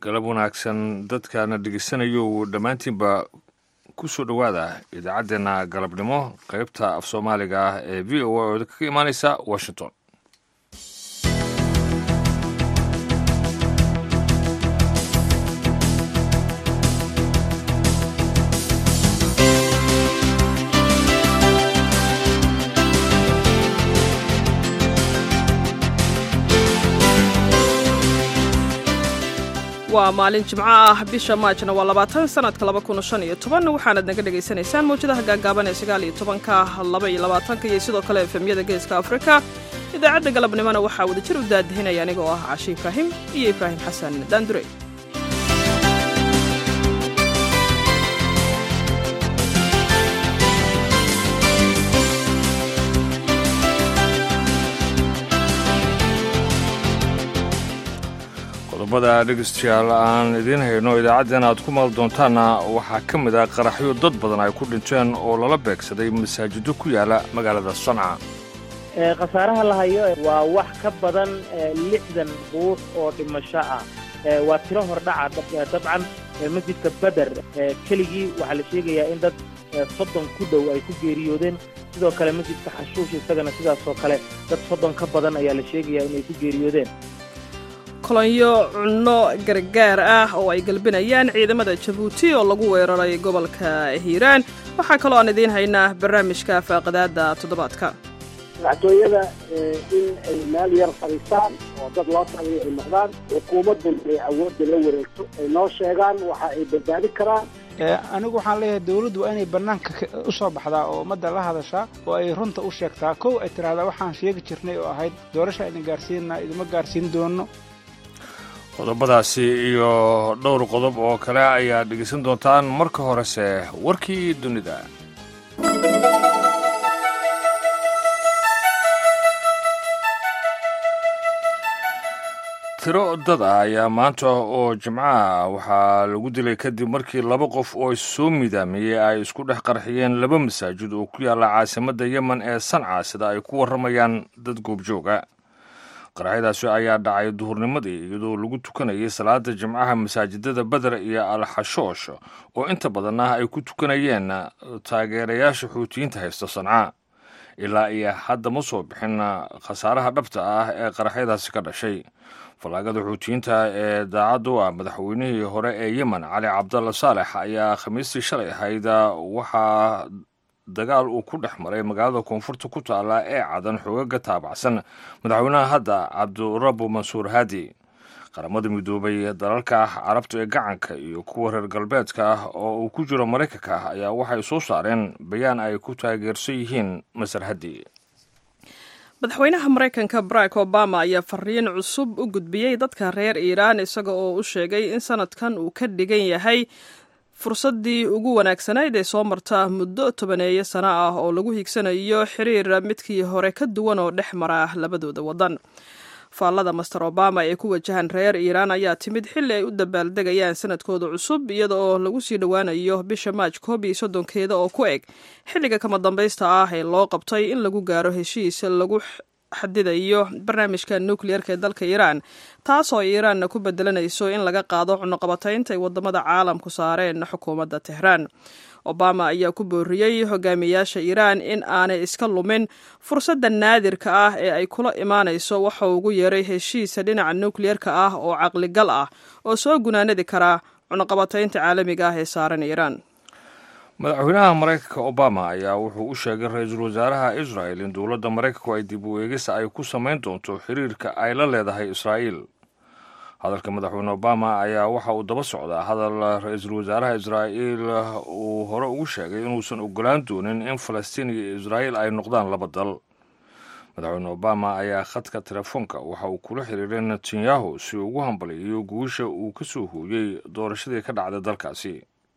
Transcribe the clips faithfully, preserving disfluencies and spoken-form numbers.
galab wanaagsan dadkana dhegeysanayo dhammaantiinba ku soo dhowaada idaacaddeenna galabnimo qaybta af soomaaliga ah ee v o a oo kaga imaanaysa washington. waa maalin jimco ah bisha maajna waa labaatan sanadka laba kun shan iyo toban waxaanad naga dhegaysanaysaan mawjadaha gaagaaban ee sagaal iyo tobanka laba iyo labaatanka iyo sidoo kale efemyada geeska afrika. idaacadda galabnimona waxaa wada jir u daadihinaya anigoo ah Caashi Ibraahim iyo Ibraahim Xasan Daandure. qodobada dhegeystayaal aan idiin hayno idaacaddeen aad ku maal doontaanna waxaa ka mid ah qaraxyo dad badan ay ku dhinteen oo lala beegsaday masaajido ku yaala magaalada Sanca. khasaaraha la hayo waa wax ka badan lixdan ruux oo dhimasho ah. waa tiro hordhaca dabcan masjidka Badr keligii waxaa la sheegayaa in dad soddon ku dhow ay ku geeriyoodeen. sidoo kale masjidka Xashuush isagana sidaas oo kale dad soddon ka badan ayaa la sheegayaa inay ku geeriyoodeen. kolonyo cunno gargaar ah oo ay galbinayaan ciidamada Jabuuti oo lagu weeraray gobolka Hiiraan. waxaa kaloo aan idiin haynaa barnaamijka faaqadaada toddobaadka. madaxtooyada in ay meel yar fadhiistaan oo dad loo taliyo ay noqdaan xukuumaddan ay awoodda la wareegto ay noo sheegaan waxa ay badbaadi karaan. anigu waxaan leeyahay dawladdu waa inay bannaanka u soo baxdaa oo ummadda la hadashaa oo ay runta u sheegtaa kow ay tiraahdaa waxaan sheegi jirnay oo ahayd doorasha idin gaarsiinna idima gaarsiin doono. qodobadaasi iyo dhowr qodob oo kale ayaad dhegeysan doontaan. marka horese warkii dunida. tiro dad ah ayaa maanta oo jimcaha waxaa lagu dilay kadib markii laba qof oo soo midaamiyey ay isku dhex qarxiyeen laba masaajid oo ku yaalla caasimadda yemen ee Sanca sida ay ku warramayaan dad goobjooga. qaraxyadaasi ayaa dhacay duhurnimadii iyadoo lagu tukanayay salaada jimcaha masaajidada Badr iyo Al-Xashoosh oo inta badan ah ay ku tukanayeen taageerayaasha Xuutiyiinta haysta Sanca. ilaa iyo hadda ma soo bixin khasaaraha dhabta ah ee qaraxyadaasi ka dhashay. falaagada Xuutiyiinta ee daacaddu ah madaxweynihii hore ee Yemen Cali Cabdalla Saalex ayaa khamiistii shalay ahayd waxaa dagaal uu ku dhex maray magaalada koonfurta ku taala ee Cadan xoogaga taabacsan madaxweynaha hadda Cabdurabbu Mansuur Haadi. qaramada midoobay dalalka Carabta ee gacanka iyo kuwa reer galbeedka ah oo uu ku jiro Mareykanka ayaa waxay soo saareen bayaan ay ku taageersan yihiin Masar Haadi. madaxweynaha Mareykanka Barack Obama ayaa fariin cusub u gudbiyey dadka reer Iiraan isaga oo u sheegay in sanadkan uu ka dhigan yahay fursaddii ugu wanaagsanayd ee soo marta muddo tobaneeyo sano ah oo lagu higsanayo xiriir midkii hore ka duwan oo dhex mara labadooda waddan. faallada master Obama ee ku wajahan reer Iiraan ayaa timid xilli ay u dabaaldegayaan sanadkooda cusub iyada oo lagu sii dhowaanayo bisha Maaj koob iyo soddonkeeda oo ku eg xilliga kama dambaysta ah ee loo qabtay in lagu gaaro heshiis lagu xadidayo barnaamijka nuclearka ee dalka Iiraan, taasoo Iiraanna ku bedelanayso in laga qaado cunaqabataynta ay wadamada caalamku saareen xukuumadda Tehraan. Obama ayaa ku booriyey hogaamiyaasha Iiraan in aanay iska lumin fursadda naadirka ah ee ay kula imaanayso waxa ugu yeeray heshiis dhinaca nuclearka ah oo caqligal ah oo soo gunaanadi kara cunaqabataynta caalamiga ah ee saaran Iiraan. madaxweynaha Mareykanka Obama ayaa wuxuu u sheegay ra'iisul wasaaraha Israel in dowladda Mareykanku ay dib u eegis ay ku samayn doonto xiriirka ay la leedahay Israel. hadalka madaxweyne Obama ayaa waxa uu daba socdaa hadal ra'iisul wasaaraha Israel uu hore ugu sheegay inuusan ogolaan doonin in Falastiin iyo Israel ay noqdaan laba dal. madaxweyne Obama ayaa khadka telefoonka waxa uu kula xiriiray Netanyahu si uu ugu hambaliyo guusha uu ka soo hooyay doorashadii ka dhacday dalkaasi.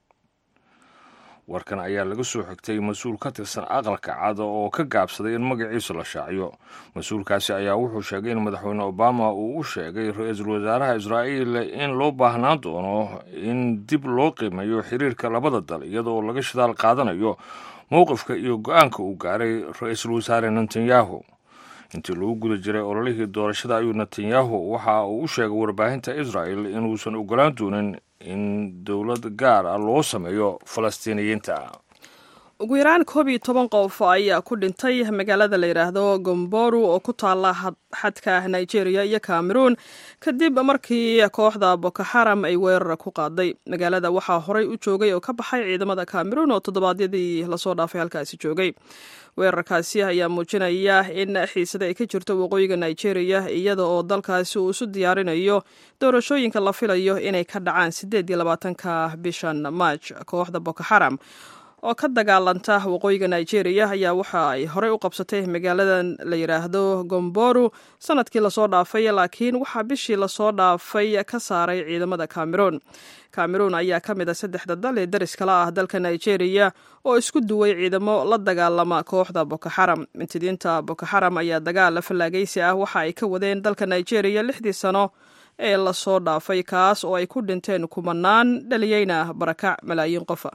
warkan ayaa laga soo xigtay mas-uul ka tirsan aqalka cad oo ka gaabsaday in magaciisa la shaaciyo. mas-uulkaasi ayaa wuxuu sheegay in madaxweyne Obama uu u sheegay ra'iisul wasaaraha Israel in loo baahnaan doono in dib loo qiimeeyo xiriirka labada dal iyadoo laga shidaal qaadanayo mowqifka iyo go'aanka uu gaaray ra'iisul wasaare Netanyahu. intii lagu guda jiray ololihii doorashada ayuu netanyahu waxa uu u sheegay warbaahinta israel inuusan ogolaan doonin in dowlad gaar ah loo sameeyo falastiiniyiinta. ugu yaraan koob iyo toban qof ayaa ku dhintay magaalada la yidhaahdo gomboru oo ku taala xadka nigeria iyo cameroon kadib markii kooxda boko haram ay weerar ku qaaday. magaalada waxaa horey u joogay oo ka baxay ciidamada cameroon oo toddobaadyadii lasoo dhaafay halkaasi joogay. weerarkaasi ayaa muujinaya in xiisada ay ka jirto waqooyiga nigeria iyada oo dalkaasi uu isu diyaarinayo doorashooyinka la filayo inay ka dhacaan sideed iyo labaatanka bishan maaj. kooxda boko haram oo ka dagaalanta waqooyiga nigeria ayaa waxa ay horey u qabsatay magaaladan la yidhaahdo gomboru sanadkii lasoo dhaafay, laakiin waxaa bishii lasoo dhaafay ka saaray ciidamada cameroon. cameroon ayaa ka mid a saddexda dal ee daris kala ah dalka nigeria oo isku duway ciidamo la dagaalama kooxda boko haram. mintidiinta boko haram ayaa dagaal fallaagaysi ah waxa ay ka wadeen dalka nigeria lixdii sano ee lasoo dhaafay, kaas oo ay ku dhinteen kumanaan dhaliyeyna barakac malaayiin qofa.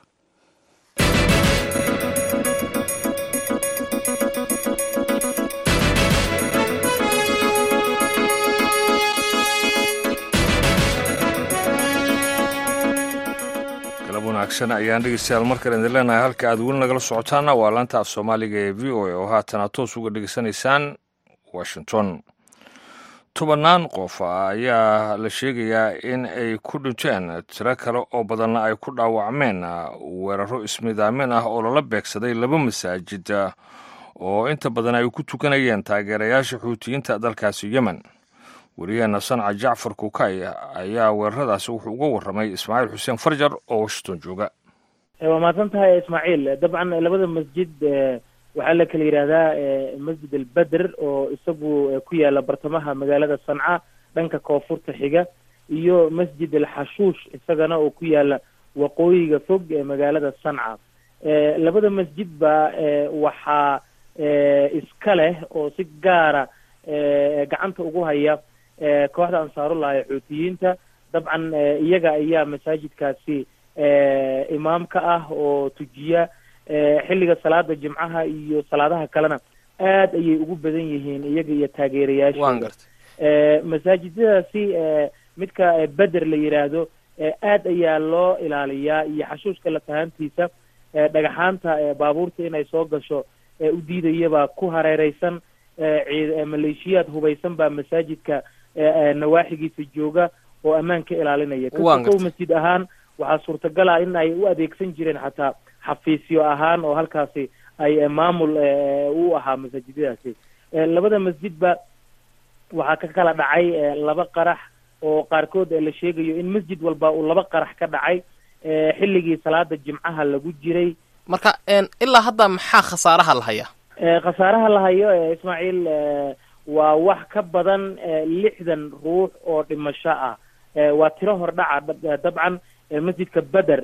wanaagsan ayaan dhegeystayaal markale idin leenahay halka aad weli nagala socotaana waa laanta af soomaaliga ee v o a oo haatana toos uga dhegeysanaysaan washington. tobannaan qof ayaa la sheegayaa in ay ku dhinteen, tiro kale oo badanna ay ku dhaawacmeen weeraro ismidaamin ah oo lala beegsaday laba masaajid oo inta badan ay ku tukanayeen taageerayaasha xuutiyiinta dalkaasi yemen. wariyaheena sanca jacfar kukay ayaa weeraradaasi wuxuu uga warramay ismaaciil xuseen farjar oo washington jooga. waa mahadsan tahay ismaaciil. dabcan labada masjid waxaa la kala yidhaahdaa masjid albeder oo isagu ku yaala bartamaha magaalada sanca dhanka koonfurta xiga, iyo masjid alxashuush isagana oo ku yaala waqooyiga fog ee magaalada sanca. labada masjid ba waxaa iska leh oo si gaara gacanta ugu haya kooxda ansaarullahi xuutiyiinta. dabcan iyaga ayaa masaajidkaasi imaamka ah oo tujiya xilliga salaada jimcaha iyo salaadaha kalena aad ayay ugu badan yihiin iyaga iyo taageerayaasha. masaajidadaasi midka beder la yidhaahdo aad ayaa loo ilaaliyaa, iyo xashuushka lafahantiisa dhagaxaanta baabuurta inay soo gasho u diidayabaa ku hareereysan. maleeshiyaad hubaysan baa masaajidka nawaaxigiisa jooga oo ammaan ka ilaalinaya. kasow masjid ahaan waxaa suurtagal ah in ay u adeegsan jireen xataa xafiisyo ahaan oo halkaasi ay maamul u ahaa masaajidadaasi. labada masjidba waxaa ka kala dhacay laba qarax oo qaarkood la sheegayo in masjid walba uu laba qarax ka dhacay xilligii salaada jimcaha lagu jiray. marka ilaa hadda maxaa khasaaraha la hayaa? khasaaraha la hayo ismaaciil waa wax ka badan lixdan ruux oo dhimasho ah. waa tiro hordhaca. dabcan masjidka beder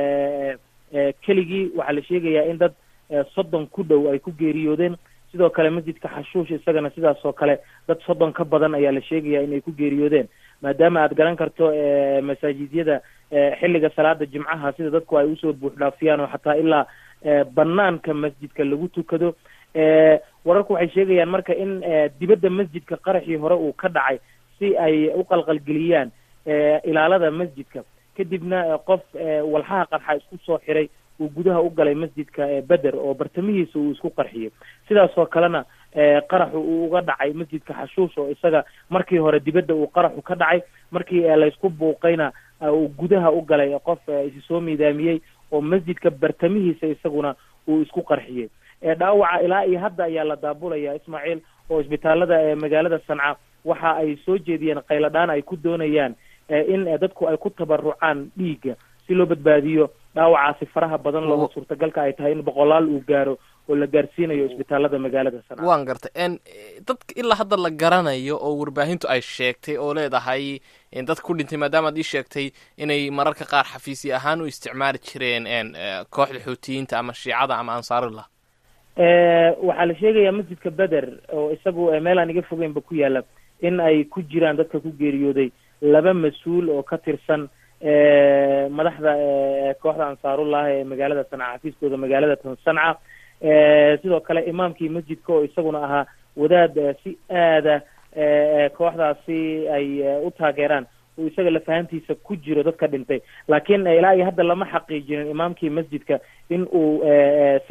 keligii waxaa la sheegayaa in dad soddon ku dhow ay ku geeriyoodeen. sidoo kale masjidka xashuush isagana sidaas oo kale dad soddon ka badan ayaa la sheegayaa inay ku geeriyoodeen. maadaama aad garan karto masaajidyada xilliga salaada jimcaha sida dadku ay usoo buux dhaafiyaan oo xataa ilaa banaanka masjidka lagu tukado. wararku waxay sheegayaan marka in dibadda masjidka qaraxii hore uu ka dhacay si ay u qalqalgeliyaan ilaalada masjidka, kadibna qof walxaha qarxa isku soo xiray uu gudaha u galay masjidka beder oo bartamihiisa uu isku qarxiyey. sidaas oo kalena qaraxu uu uga dhacay masjidka xashuush oo isaga markii hore dibadda uu qaraxu ka dhacay, markii laysku buuqayna uu gudaha u galay qof isi soo miidaamiyey oo masjidka bartamihiisa isaguna uu isku qarxiyey. dhaawaca ilaa iyo hadda ayaa la daabulaya ismaaciil, oo isbitaalada magaalada sanca waxa ay soo jeediyeen qayladhaan ay ku doonayaan in dadku ay ku tabarucaan dhiigga si loo badbaadiyo dhaawacaasi faraha badan looga suurtagalka ay tahay in boqolaal uu gaaro oo la gaarsiinayo isbitaalada magaalada sanca. waan gartay n dadka ilaa hadda la garanayo oo warbaahintu ay sheegtay oo leedahay dadka ku dhintay, maadaama ad ii sheegtay inay mararka qaar xafiisyo ahaan u isticmaali jireen kooxda xuutiyiinta ama shiicada ama ansaarullah. waxaa la sheegayaa masjidka beder oo isagu meel aan iga fogeynba ku yaala in ay ku jiraan dadka ku geeriyooday laba mas-uul oo ka tirsan madaxda kooxda ansaarullah ee magaalada sanca xafiiskooda magaalada tan sanca. sidoo kale imaamkii masjidka oo isaguna ahaa wadaad si aada kooxdaasi ay u taageeraan uu isaga lafahantiisa ku jiro dadka dhintay. laakiin ilaa iyo hadda lama xaqiijinin imaamkii masjidka in uu si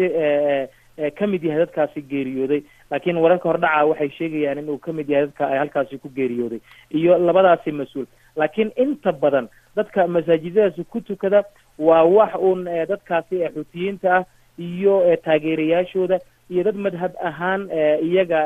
ka mid yahay dadkaasi geeriyooday, laakiin wararka hordhaca waxay sheegayaan in uu ka mid yahay dadka ay halkaasi ku geeriyooday iyo labadaasi mas-uul. laakiin inta badan dadka masaajidadaasi ku tukada waa wax uun dadkaasi xuutiyiinta ah iyo taageerayaashooda iyo dad madhab ahaan iyaga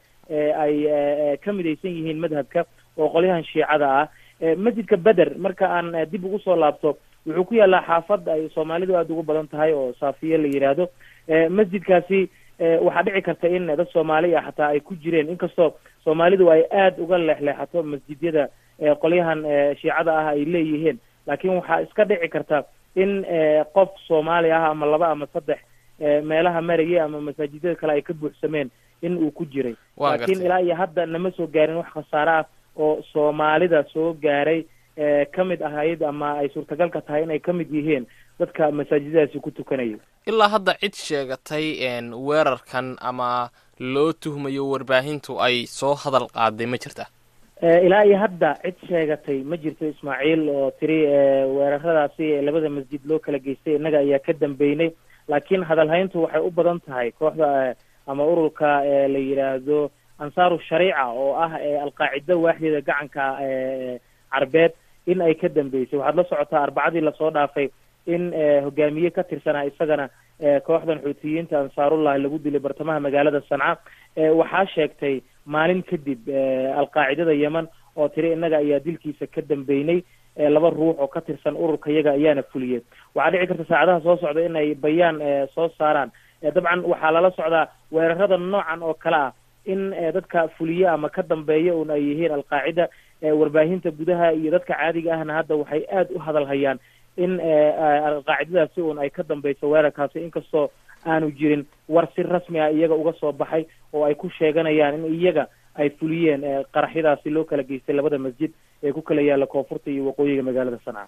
ay ka midaysan yihiin madhabka oo qolyahan shiicada ah. masjidka beder marka aan dib ugu soo laabto wuxuu ku yaalaa xaafad ay soomaalidu aada ugu badan tahay oo saafiye la yidhaahdo. masjidkaasi waxaa dhici karta in dad soomaali ah xataa ay ku jireen, inkastoo soomaalidu ay aada uga leexleexato masjidyada qolyahan shiicada ah ay leeyihiin, laakiin waxaa iska dhici karta in qof soomaali ah ama laba ama saddex meelaha marayay ama masaajidada kale ay ka buuxsameen in uu ku jiray. laakiin ilaa iyo hadda nama soo gaarin wax khasaare ah oo soomaalida soo gaaray ka mid ahayd ama ay suurtagalka tahay inay ka mid yihiin dadka masaajidadaasi ku tukanaya. ilaa hadda cid sheegatay weerarkan ama loo tuhmayo warbaahintu ay soo hadal qaaday ma jirta? ilaa iyo hadda cid sheegatay ma jirto Ismaaciil oo tiri weeraradaasi labada masjid loo kala geystay innaga ayaa ka dambeynay, laakiin hadalhayntu waxay u badan tahay kooxda ama ururka la yiraahdo ansaaru shariica oo ah alqaacida waaxdeeda gacanka carbeed in ay ka dambeysay. waxaad la socotaa arbacadii lasoo dhaafay in hogaamiye ka tirsanaa isagana kooxdan xuutiyiinta ansaarullah lagu dilay bartamaha magaalada Sanca. waxaa sheegtay maalin kadib alqaacidada Yemen oo tiri innaga ayaa dilkiisa ka dambeynay, laba ruux oo ka tirsan ururka iyaga ayaana fuliyay. waxaa dhici karta saacadaha soo socda in ay bayaan soo saaraan. dabcan waxaa lala socdaa weerarada noocan oo kale ah in dadka fuliye ama ka dambeeya un ay yihiin alqaacida. warbaahinta gudaha iyo dadka caadiga ahna hadda waxay aada u hadal hayaan in alqaacidadaasi un ay ka dambeyso weerarkaasi, inkastoo aanu jirin war si rasmi ah iyaga uga soo baxay oo ay ku sheeganayaan in iyaga ay fuliyeen qaraxyadaasi loo kala geystay labada masjid ee ku kala yaala koonfurta iyo waqooyiga magaalada Sanca.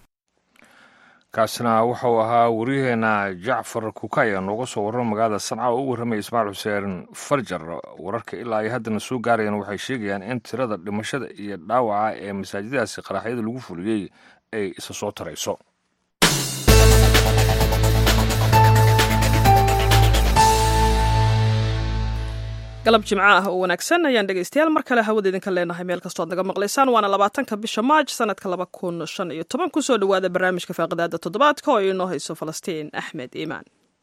kaasna wuxuu ahaa wariyaheena Jacfar Kukaya nooga soo warrama magaalada Sanca oo u warramay Ismaaciil Xuseen Farjar. wararka ilaa ay haddana soo gaarayaan waxay sheegayaan in tirada dhimashada iyo dhaawaca ee masaajidadaasi qaraxyada lagu fuliyey ay isa soo tarayso. galab jimco ah oo wanaagsan ayaan dhegaystayaal mar kale hawada idinka leenahay meel kastoo ad naga maqlaysaan. waana labaatanka bisha maaj sanadka laba kun shan iyo toban. kusoo dhawaada barnaamijka faaqidaada toddobaadka oo inoo hayso Falastiin Axmed Iimaan.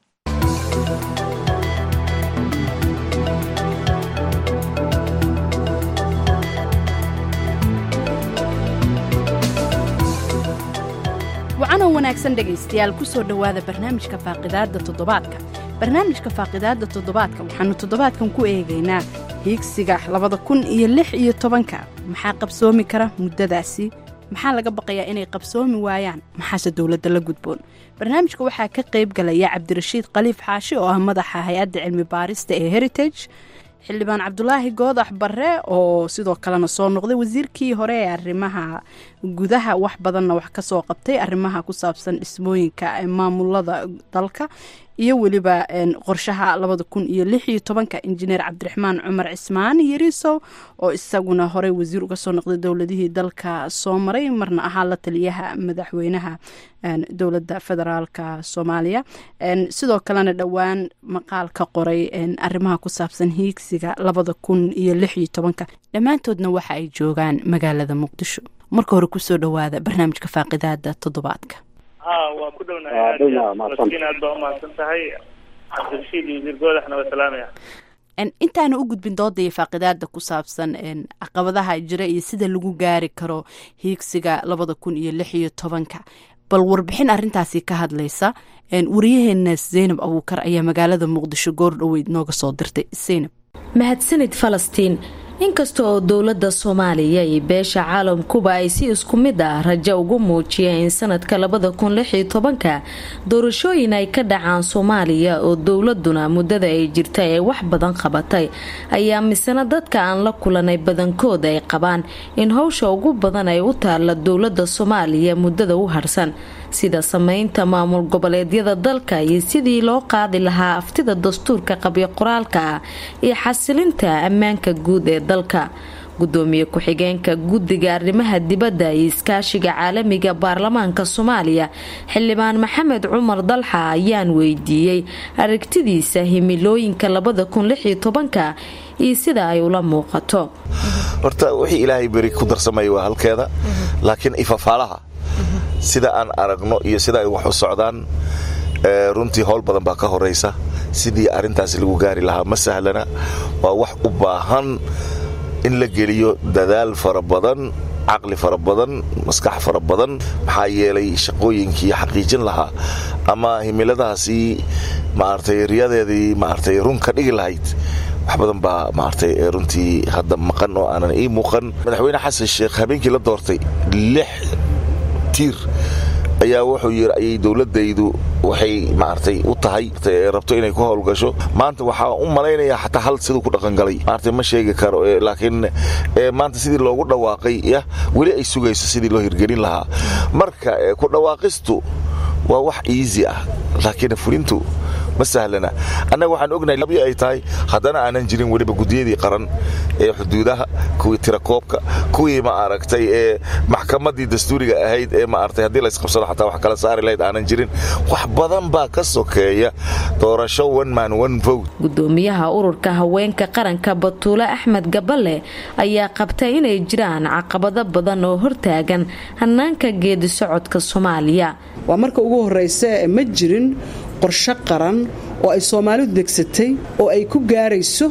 wacanoo wanaagsan dhegaystayaal kusoo dhawaada barnaamijka faaqidaada toddobaadka. barnaamijka faaqidaada toddobaadka waxaanu toddobaadkan ku eegaynaa hiigsiga labada kun iyo lix iyo tobanka. maxaa qabsoomi kara muddadaasi? maxaa laga baqayaa inay qabsoomi waayaan? maxaase dowladda la gudboon? barnaamijka waxaa ka qayb galaya cabdirashiid khaliif xaashi oo ah madaxa hay-adda cilmi baarista ee heritage, xildhibaan cabdulaahi goodax barre oo sidoo kalena soo noqday wasiirkii hore ee arrimaha gudaha, wax badanna wax ka soo qabtay arrimaha ku saabsan dhismooyinka maamulada dalka, iyo weliba qorshaha labada kun iyo lix iyo tobanka injineer cabdiraxmaan cumar cismaan yariisow oo isaguna horey wasiir uga soo noqday dowladihii dalka soo maray, marna ahaa la taliyaha madaxweynaha dowladda federaalka soomaaliya, sidoo kalena dhowaan maqaal ka qoray arrimaha ku saabsan hiigsiga labada kun iyo lix iyo tobanka. dhammaantoodna waxa ay joogaan magaalada muqdisho. marka hore kusoo dhawaada barnaamijka faaqidaada toddobaadka. waa ku dhownahay aad baa umahadsan tahay cabdirashiid iyo wasiir goodaxna waa salaamaya. intaana u gudbin doodaya faaqidaada ku saabsan caqabadaha jira iyo sida lagu gaari karo hiigsiga labada kun iyo lix iyo tobanka, bal warbixin arrintaasi ka hadlaysa wariyaheena Zaynab Abuukar ayaa magaalada muqdisho goor dhoweyd nooga soo dirtay. Zaynab. mahadsanid Falastiin. inkasta oo dowladda Soomaaliya iyo beesha caalamkuba ay si isku mid ah rajo ugu muujiyeen in sanadka labada kun lix iyo tobanka doorashooyin ay ka dhacaan Soomaaliya oo dowladuna muddada ay jirtay ay wax badan qabatay, ayaa misana dadka aan la kulanay badankooda ay qabaan in hawsha ugu badan ay u taala dowladda Soomaaliya muddada u harsan sida sameynta maamul goboleedyada dalka iyo sidii loo qaadi lahaa aftida dastuurka qabyo qoraalka ah iyo xasilinta ammaanka guud ee dalka. gudoomiye ku-xigeenka guddiga arrimaha dibadda iyo iskaashiga caalamiga baarlamaanka Soomaaliya xildhibaan Maxamed Cumar Dalxa ayaan weydiiyey aragtidiisa himilooyinka labada kun lix iyo tobanka iyo sida ay ula muuqato. horta wixii ilaahay bari ku darsamay waa halkeeda laakiin ifafaalaha sida aan aragno iyo sida ay wax u socdaan runtii howl badan baa ka horeysa sidii arintaas lagu gaari lahaa ma sahlana waa wax u baahan in la geliyo dadaal fara badan caqli fara badan maskax fara badan maxaa yeelay shaqooyinkii xaqiijin lahaa ama himiladaasi maartay riyadeedii maartay run ka dhigi lahayd wax badan baa maartay runtii hadda maqan oo aanan ii muuqan. madaxweyne xasan sheekh habeenkii la doortay lix tiir ayaa wuxuu yiri ay dawladaydu waxay maartay u tahay rabto inay ku howlgasho. maanta waxa u maleynaya xataa hal sidoo ku dhaqan galay maartay ma sheegi karo laakiin maanta sidii loogu dhawaaqay wali ay sugayso sidii loo hirgelin lahaa. marka ku dhawaaqistu waa wax easy ah laakiin fulintu ma sahlana. annaga waxaan ognahay labi ay tahay haddana aanan jirin waliba gudiyadii qaran ee xuduudaha kuwii tirakoobka kuwii ma aragtay ee maxkamadii dastuuriga ahayd ee ma aragtay haddii la isqabsado xataa wax kala saari lahayd aanan jirin. wax badan baa ka sokeeya doorasho one man one vote. gudoomiyaha ururka haweenka qaranka Batuule Axmed Gaballe ayaa qabtay inay jiraan caqabado badan oo hortaagan hanaanka geedi socodka Soomaaliya. waa marka ugu horeysa ma jirin qorshe qaran oo ay Soomaalidu degsatay oo ay ku gaarayso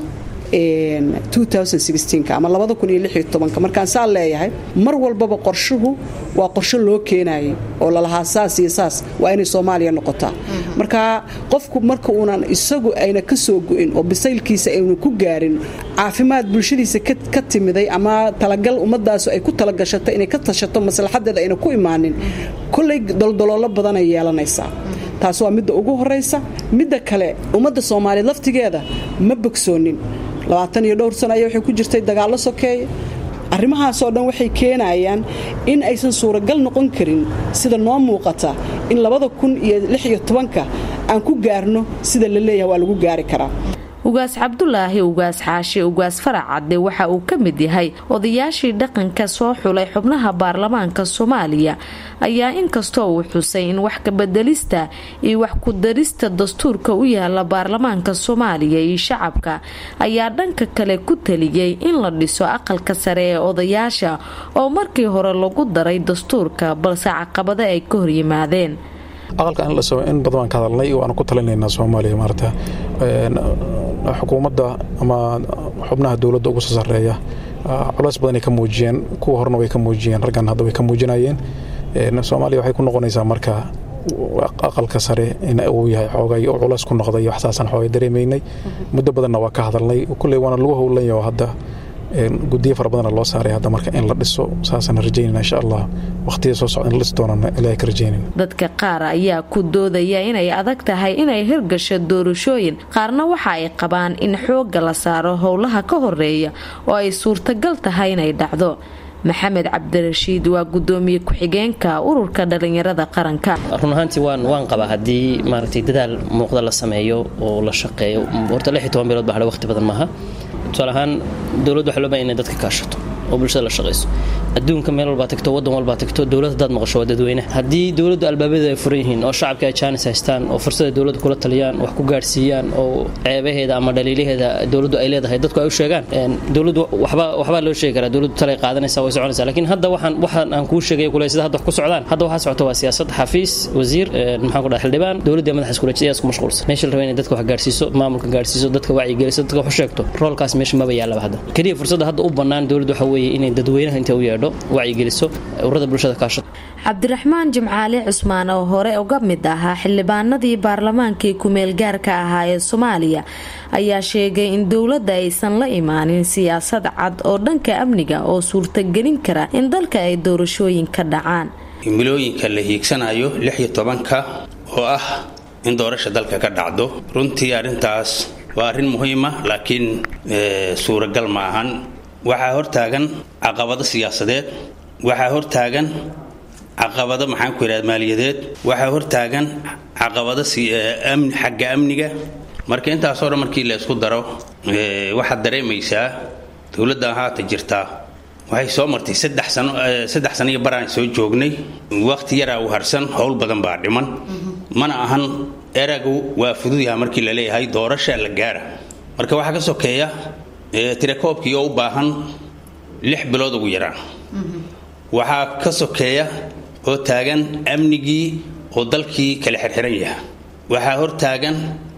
ama labada kun iyo lix iyo tobanka markaan saa leeyahay mar walbaba qorshuhu waa qorshe loo keenayay oo lalahaa saas iyo saas waa inay Soomaaliya noqotaa. marka qofku marka uunan isagu ayna ka soo go'in oo bisaylkiisa aynu ku gaarin caafimaad bulshadiisa ka timiday ama talagal ummadaas ay ku talagashatay inay ka tashato maslaxadeeda ayna ku imaanin kulay daldaloolo badan ay yeelanaysaa. taas waa midda ugu horeysa. midda kale ummadda Soomaaliyeed laftigeeda ma bogsoonin labaatan iyo dhowr sano ayay waxay ku jirtay dagaalo sokeeye. arrimahaas oo dhan waxay keenayaan in aysan suuragal noqon karin sida noo muuqata in labada kun iyo lix iyo tobanka aan ku gaarno sida la leeyahay waa lagu gaari karaa. ugaas Cabdulaahi ugaas Xaashi ugaas Faracade waxa uu ka mid yahay odayaashii dhaqanka soo xulay xubnaha baarlamaanka Soomaaliya ayaa inkastoo uu xusay in wax ka bedelista iyo wax ku darista dastuurka u yaala baarlamaanka Soomaaliya iyo shacabka ayaa dhanka kale ku taliyay in la dhiso aqalka sare ee odayaasha oo markii hore lagu daray dastuurka balse caqabado ay ka hor yimaadeen. aqalka in la soo in badan ka hadalnay oo aan ku talinaynaa Soomaaliya maarta een xukuumadda ama xubnaha dawladda ugu soo sareeya culays badan ay ka muujiyeen kuwa horna way ka muujiyeen raggan hadda way ka muujinayeen een Soomaaliya waxay ku noqonaysaa marka aqalka sare in uu yahay xoogay oo culays ku noqday wax saasan xoogay dareemeynay muddo badanna waa ka hadalnay kulay waana lagu howlanayo hadda gudiyo fara badan loo saaray hadda marka in la dhiso saasana rajaynaa insha Allah waqtiga soo socda in la doonana ilaahay ka rajaynaa. dadka qaar ayaa ku doodaya inay adag tahay inay hirgasho doorashooyin qaarna waxa ay qabaan in xoogga la saaro howlaha ka horeeya oo ay suurtagal tahay inay dhacdo. Maxamed Cabdirashiid waa gudoomiye ku-xigeenka ururka dhalinyarada qaranka. run ahaantii waan waan qabaa hadii maaragtay dadaal muuqda la sameeyo oo la shaqeeyo horta lix iyo toban bilood baa waqti badan maaha. tusaalahaan dawladdu waxa loo baahan inay dadka kaashato oo bulshada la shaqeyso. adduunka meel walba tagto wadan walba tagto dawladda dad maqasho dadweynaha haddii dawladdu albaabada ay furan yihiin oo shacabka ay chance haystaan oo fursada dawladdu kula taliyaan wax ku gaarsiiyaan oo ceebaheeda ama dhaliilaheeda dawladdu ay leedahay dadku ay u sheegaan dawladdu waxba waxba loo sheegi karaa dawladdu talay qaadanaysa way soconaysaa laakiin hadda waxaan waxaan aan ku sheegay kulay sida hadda wax ku socdaan hadda waxa socota waa siyaasad xafiis wasiir maxaan ku dhahay xildhibaan dawladda madax isku leeyahay isku mashquulsan meesha la rabay dadka wax gaarsiiso maamulka gaarsiiso dadka wacyi geliso dadka wax sheegto roolkaas meesha ma yaala hadda kaliya fursada hadda u banaan dawladdu waxa weeye inay dadweynaha inta u yeedho wacyi geliso ururada bulshada kaashato. Cabdiraxmaan Jimcaale Cusmaan oo hore uga mid ahaa xildhibaanadii baarlamaankii ku meel gaarka ahaa ee Soomaaliya ayaa sheegay in dawladda aysan la imaanin siyaasad cad oo dhanka amniga oo suurtagelin kara in dalka ay doorashooyin ka dhacaan. himilooyinka la hiigsanayo lix iyo tobanka oo ah in doorasho dalka ka dhacdo runtii arintaas waa arin muhiim ah laakiin suuragal ma ahan. waxaa hortaagan caqabado siyaasadeed waxaa hortaagan caqabado maxaan ku yidhahda maaliyadeed waxaa hortaagan caqabado amni xagga amniga marka intaasoo dhan markii la isku daro waxaad dareemaysaa dowladda haata jirtaa waxay soo martay saddex sano saddex sano iyo baraan soo joognay waqti yaraa u harsan howl badan baa dhiman mana ahan eragu waa fududaha markii la leeyahay doorasha la gaara marka waxaa ka sokeeya tirakoobkii oo u baahan lix bilood ugu yaraan waxaa ka sokeeya oo taagan amnigii oo dalkii kala xirxiran yahay waxaa hor taagan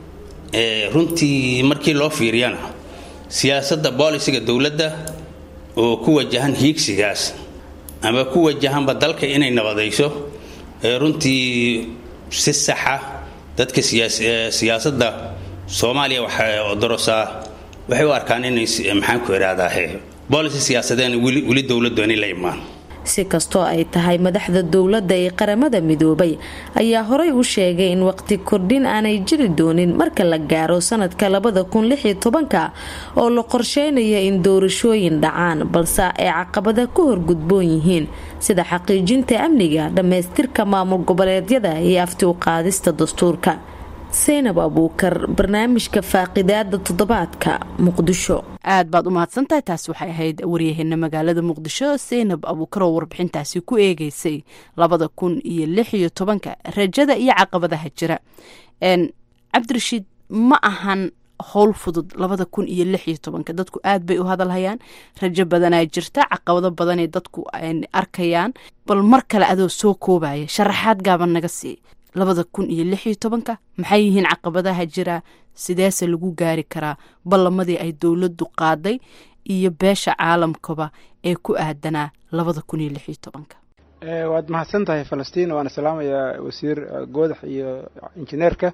runtii markii loo fiiriyana siyaasadda boolisiga dowladda oo ku wajahan hiigsigaas ama ku wajahanba dalka inay nabadayso runtii si saxa dadka siyaasadda soomaaliya waxay dorosaa waxay u arkaan inay maxaan ku idhaahdaa boolisi siyaasadeen weli dowladdu inay la imaan si kastoo ay tahay madaxda dowladda ee qaramada midoobay ayaa horey u sheegay in waqti kordhin aanay jiri doonin marka la gaaro sanadka labada kun lix iyo tobanka oo la qorsheynayo in doorashooyin dhacaan balse ay caqabada ku horgudboon yihiin sida xaqiijinta amniga dhammaystirka maamul goboleedyada iyo afti u qaadista dastuurka. Zaynab Abuukar, barnaamijka faaqidaada toddobaadka, Muqdisho. aad baad u mahadsantahay. taas waxay ahayd waryaheena magaalada Muqdisho Zaynab Abuukar oo warbixintaasi ku eegaysay labada kun iyo lix iyo tobanka rajada iyo caqabadaha jira. een Cabdirashiid, ma ahan howl fudud labada kun iyo lix iyo tobanka dadku aad bay u hadalhayaan, rajo badan ay jirta, caqabado badan ay dadku arkayaan. bal mar kale adoo soo koobaya sharaxaad gaaban naga sii labada kun iyo lix iyo tobanka maxay yihiin caqabadaha jira, sideese lagu gaari karaa ballamadii ay dowladdu qaaday iyo beesha caalamkaba ee ku aadanaa labada kun iyo lix iyo tobanka. waad mahadsan tahay Falastiin, waana salaamayaa wasiir Goodax iyo injineerka.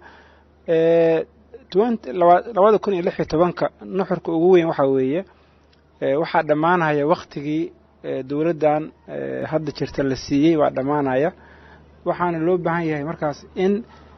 labada kun iyo lix iyo tobanka nuxurka ugu weyn waxaa weeye waxaa dhammaanaya waqtigii dowladdan hadda jirta la siiyey waa dhammaanaya, waxaana loo baahan yahay markaas in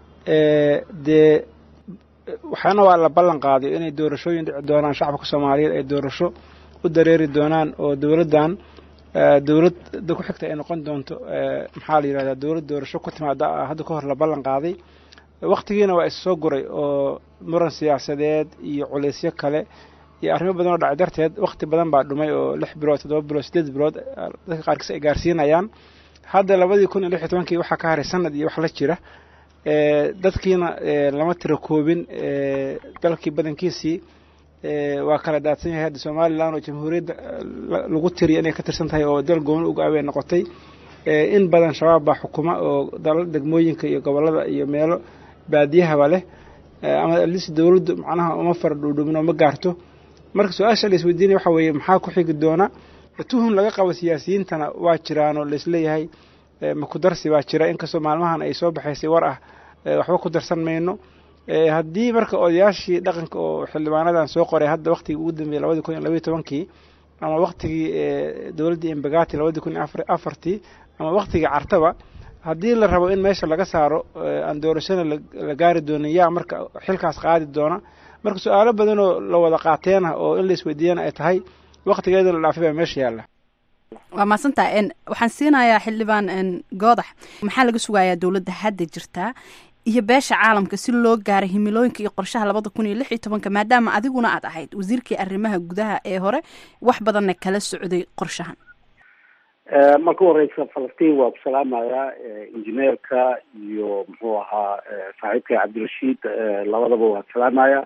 dee waxaana waa la ballan qaaday inay doorashooyin dhici doonaan, shacabka Soomaaliyeed ay doorasho u dareeri doonaan oo dowladdan dowladda ku xigta ay noqon doonto maxaa la yidhahdaa dowlad doorasho ku timaada hadda ka hor la ballan qaaday. waqtigiina waa is soo guray oo muran siyaasadeed iyo culeysyo kale iyo arrimo badan oo dhacay darteed waqti badan baa dhumay oo lix bilood toddoba bilood sideed bilood dadka qaarkiis ay gaarsiinayaan. hadda labadii kun iyo lix iyo tobankii waxaa ka haray sanad iyo wax la jira, dadkiina lama tiro koobin, dalkii badankiisii waa kala daadsan yahay. hadda Somaliland oo jamhuuriyadda lagu tiriyo inay ka tirsan tahay oo dal gooni uga aween noqotay, in badan shabaab baa xukuma oo dalal degmooyinka iyo gobolada iyo meelo baadiyahaba leh, ama alis dowladdu macnaha uma fardhuudhumin oo ma gaarto. marka su-aasha la isweydiinaya waxa weeye maxaa ku xigi doona? tuhun laga qabo siyaasiyiintana waa jiraan oo la isleeyahay ma ku darsi baa jira, inkastoo maalmahan ay soo baxaysay war ah waxba ku darsan mayno. haddii marka odayaashii dhaqanka oo xildhibaanadan soo qoray hadda waqtigii ugu dambeeyay labada kun iyo laba iyo tobankii ama waqtigii dowladdii Embagati labada kun iyo afartii ama waqtigii Cartaba, haddii la rabo in meesha laga saaro aan doorashada la gaari doonin yaa marka xilkaas qaadi doona. marka su-aalo badan oo la wada qaateena oo in la isweydiiyana ay tahay waqtigeeda la dhaafay baa meesha yaalla. waa mahadsantahay. waxaan siinayaa xildhibaan Goodax, maxaa laga sugayaa dowladda hadda jirtaa iyo beesha caalamka si loo gaaro himilooyinka iyo qorshaha labada kun iyo lix iyo tobanka, maadaama adiguna aad ahayd wasiirkii arrimaha gudaha ee hore wax badanna kala socday qorshahan? marka horeysa Falastiin waa ku salaamayaa injineerka iyo muxuu ahaa saaxiibka Cabdirashiid, labadaba waa salaamayaa.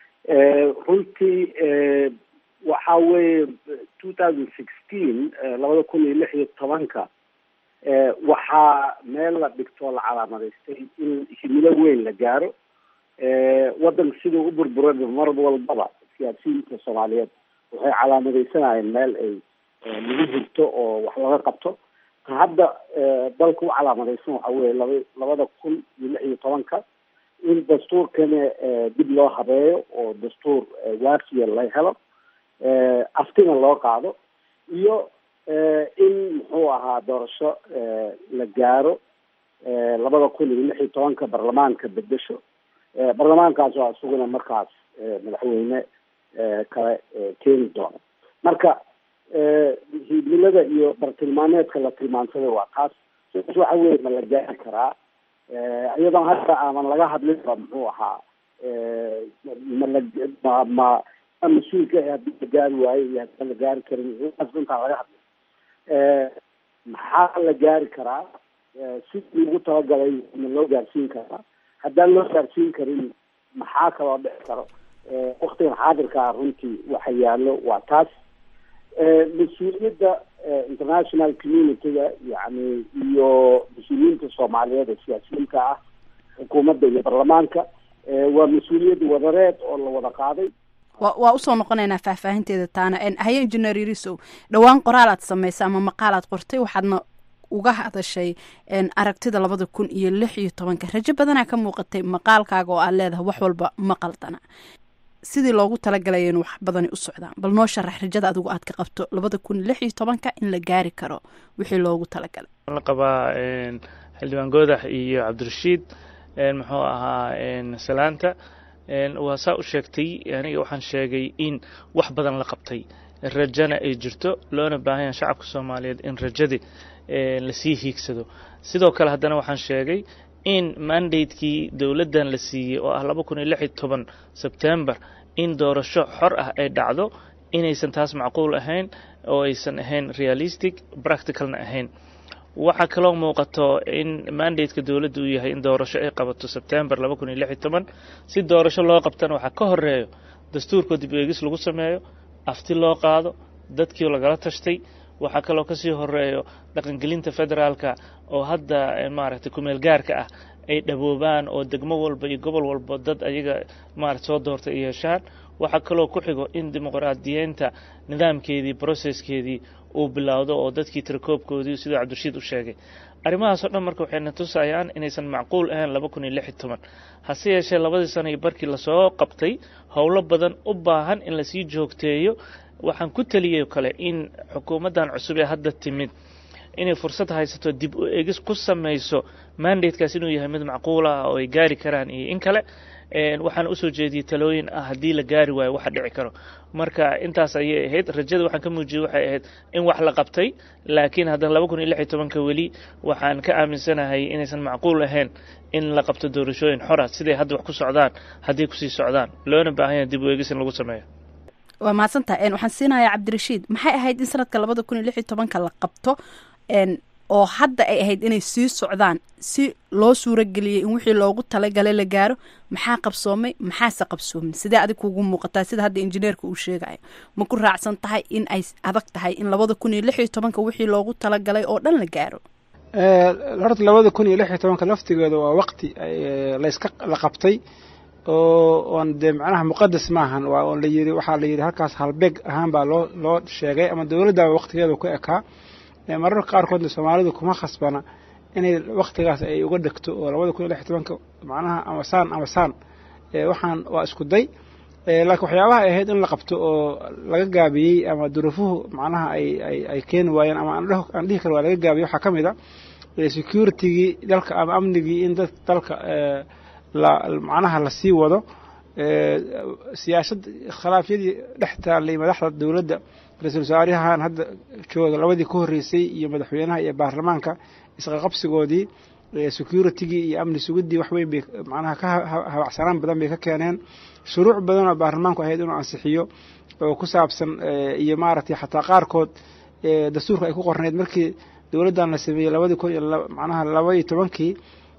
runtii waxa weeye two thousand sixteen labada kun iyo lix iyo tobanka waxaa meel la dhigtoo la calaamadaystay in himilo weyn la gaaro. waddanka siduu u burburay mar walbaba siyaasiyiinta Soomaaliyeed waxay calaamadaysanayeen meel ay lagu hurto oo wax laga qabto. hadda dalka u calaamadaysan waxa weeye laba labada kun iyo lix iyo tobanka in dastuurkana dib loo habeeyo oo dastuur waafiya la helo, aftina loo qaado, iyo in muxuu ahaa doorasho la gaaro labada kun iyo lix iyo tobanka baarlamaanka bedesho. baarlamaankaas waa isaguna markaas madaxweyne kale keeni doono. marka himilada iyo bartilmaameedka la tilmaansaday waa taas. sidaas waxa weye ma la gaari karaa iyadoon hadda aaman laga hadlinba muxuu ahaa ma la ma ma mas-uulka haddii la gaari waayo iyo haddaan la gaari karin intaas intaan laga hadlin maxaa la gaari karaa sidii lagu talagalay ma loo gaarsiin karaa haddaan loo gaarsiin karin maxaa kaloo dhici karo waktigan xaadirkaa runtii waxa yaallo waa taas mas-uuliyadda international community-ga yani iyo mas-uuliyiinta soomaaliyeed ee siyaasiyiinta ah xukuumadda iyo baarlamaanka waa mas-uuliyad wadareed oo la wada qaaday wa waa usoo noqonaynaa faahfaahinteeda taana haye engineer yarisow dhowaan qoraalaad samaysa ama maqaalaad qortay waxaadna uga hadashay aragtida labada kun iyo lix iyo tobanka rajo badanaa ka muuqatay maqaalkaaga oo aad leedahay wax walba ma qaldana sidii loogu talagalaya in wax badani u socdaan bal noo sharax rajada adigu aad ka qabto labada kun iyo lix iyo tobanka in la gaari karo wixii loogu talagalay la qabaa xildhibaan goodax iyo cabdirashiid muxuu ahaa salaanta waa saa u sheegtay aniga waxaan sheegay in wax badan la qabtay rajana ay jirto loona baahan yahay shacabka soomaaliyeed in rajadii lasii hiigsado sidoo kale haddana waxaan sheegay in mandatekii dowladdan la siiyey oo ah laba kun iyo lix iyo toban sebtembar in doorasho xor ah ay dhacdo inaysan taas macquul ahayn oo aysan ahayn realistic practicalna ahayn waxaa kaloo muuqato in mandateka dowladda uu yahay in doorasho ay qabato sebtembar laba kun iyo lix iyo toban si doorasho loo qabtana waxaa ka horeeyo dastuurkoo dib eegis lagu sameeyo afti loo qaado dadkii lagala tashtay waxaa kaloo kasii horeeyo dhaqangelinta federaalka oo hadda maaragtay kumeel gaarka ah ay dhaboobaan oo degmo walba iyo gobol walba dad ayaga maarata soo doortay ay yeeshaan waxaa kaloo ku xigo in dimuqraadiyeynta nidaamkeedii processkeedii uu bilowdo oo dadkii tirakoobkoodii siduu cabdirashiid u sheegay arrimahaas oo dhan marka waxayna tusayaan inaysan macquul ahayn laba kun iyo lix iyo toban hase yeeshee labadii sano iyo barkii lasoo qabtay howlo badan u baahan in lasii joogteeyo waxaan ku taliyay kale in xukuumaddan cusub ee hadda timid inay fursad haysato dib u eegis ku samayso mandatekaas inuu yahay mid macquul ah oo ay gaari karaan iyo in kale waxaan usoo jeediyey talooyin ah haddii la gaari waayo waxa dhici karo marka intaas ayay ahayd rajada waxaan ka muujiyey waxay ahayd in wax la qabtay laakiin haddana laba kun iyo lix iyo tobanka weli waxaan ka aaminsanahay inaysan macquul ahayn in la qabto doorashooyin xora siday hadda wax ku socdaan hadday kusii socdaan loona baahan yahay dib u eegis in lagu sameeyo waa mahadsantaha waxaan siinayaa cabdirashiid maxay ahayd in sanadka labada kun iyo lix iyo tobanka la qabto oo hadda ay ahayd inay sii socdaan si loo suurageliyey in wixii loogu talagalay la gaaro maxaa qabsoomay maxaase qabsoomin sidee adig kugu muuqataa sida hadda injineerka uu sheegayo ma ku raacsan tahay in ay adag tahay in labada kun iyo lix iyo tobanka wixii loogu talagalay oo dhan la gaaro horta labada kun iyo lix iyo tobanka laftigeeda waa waqti layska la qabtay oo oon dee macnaha muqadas maahan waa oon la yiri waxaa la yidhi halkaas halbeeg ahaan baa loo loo sheegay ama dowladda waqtigeeda ku ekaa mararka qaarkoodna soomaalidu kuma khasbana inay waqtigaas ay uga dhegto oo labada kun iyo lix iyo tobanka macnaha ama saan ama saan waxaan waa isku day laakiin waxyaabaha ay ahayd in la qabto oo laga gaabiyey ama duruufuhu macnaha ay ay ay keeni waayeen ama aan dhihi karo waa laga gaabiyey waxaa ka mid a security-gii dalka ama amnigii in dad dalka la macnaha la sii wado siyaasad khilaafyadii dhex taallay madaxda dowladda ra-iisul wasaarahan hadda jooga labadii ka horreysay iyo madaxweynaha iyo baarlamaanka isqaqabsigoodii security-gii iyo amni sugidii wax weyn bay macnaha ka habacsanaan badan bay ka keeneen shuruuc badan oo baarlamaanku ahayd inuu ansixiyo oo ku saabsan iyo maaragtay xataa qaarkood dastuurka ay ku qorneyd markii dowladdan la sameeyey labadii kun iyo macnaha laba iyo tobankii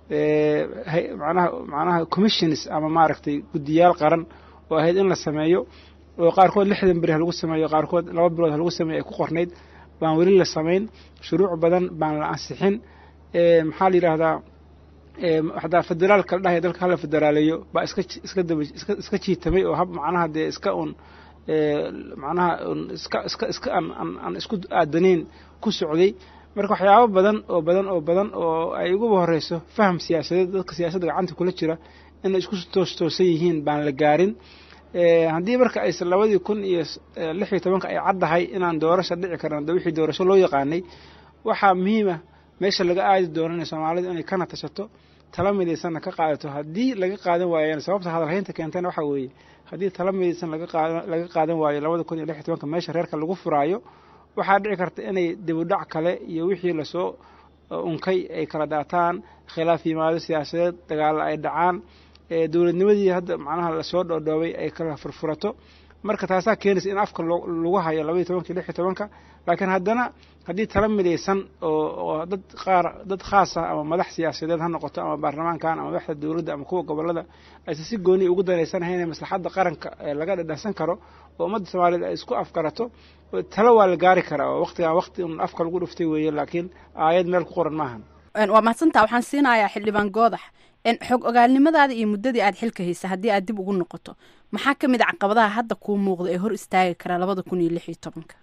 macnaha macnaha commissions ama maaragtay guddiyaal qaran oo ahayd in la sameeyo oo qaarkood lixdan beri ha lagu sameeyo qaarkood laba bilood ha lagu sameeyo ay ku qornayd baan weli la samayn shuruuc badan baan la ansixin maxaa la yidhaahdaa hadaa federaalka la dhahaya dalka hala federaaleeyo baa iska iska daba iska iska jiitamay oo hab macnaha dee iska un macnaha iska iska iska aan aan isku aadanayn ku socday marka waxyaabo badan oo badan oo badan oo ay uguba horeyso faham siyaasadeed dadka siyaasadda gacanta kula jira inay isku toos toosan yihiin baan la gaarin haddii marka aysan labadii kun iyo lix iyo tobanka ay caddahay inaan doorasho dhici karan hadda wixii doorasho loo yaqaanay waxaa muhiima meesha laga aadi doonana soomaalidu inay kana tashato tala midaysanna ka qaadato haddii laga qaadan waayana sababta hadalhaynta keentana waxaa weeye haddii tala midaysan laga qaada laga qaadan waayo labada kun iyo lix iyo tobanka meesha reerka lagu furaayo waxaa dhici karta inay dibudhac kale iyo wixii lasoo unkay ay kala daataan khilaaf yimaado siyaasadeed dagaalo ay dhacaan dowladnimadii hadda macnaha lasoo dhoodhoobay ay kala furfurato marka taasaa keenaysa in afka lagu hayo labaiyo tobankii lix iyo tobanka laakiin haddana haddii tala midaysan oo dad qaar dad khaas ah ama madax siyaasadeed ha noqoto ama baarlamaankan ama madaxda dowladda ama kuwa gobollada aysan si gooni ugu danaysanahayn in maslaxadda qaranka laga dhadhansan karo oo ummadda soomaaliyeed ay isku afgarato talo waa la gaari karaa oo waqtigan waqti un afka lagu dhuftay weeye laakiin aayad meel ku qoran maahan waa mahadsantaa waxaan siinayaa xildhibaan goodax xog ogaalnimadaada iyo muddadii aad xilka haysa haddii aad dib ugu noqoto maxaa ka mid a caqabadaha hadda kuu muuqda ee hor istaagi karaa labada kun iyo lix iyo tobanka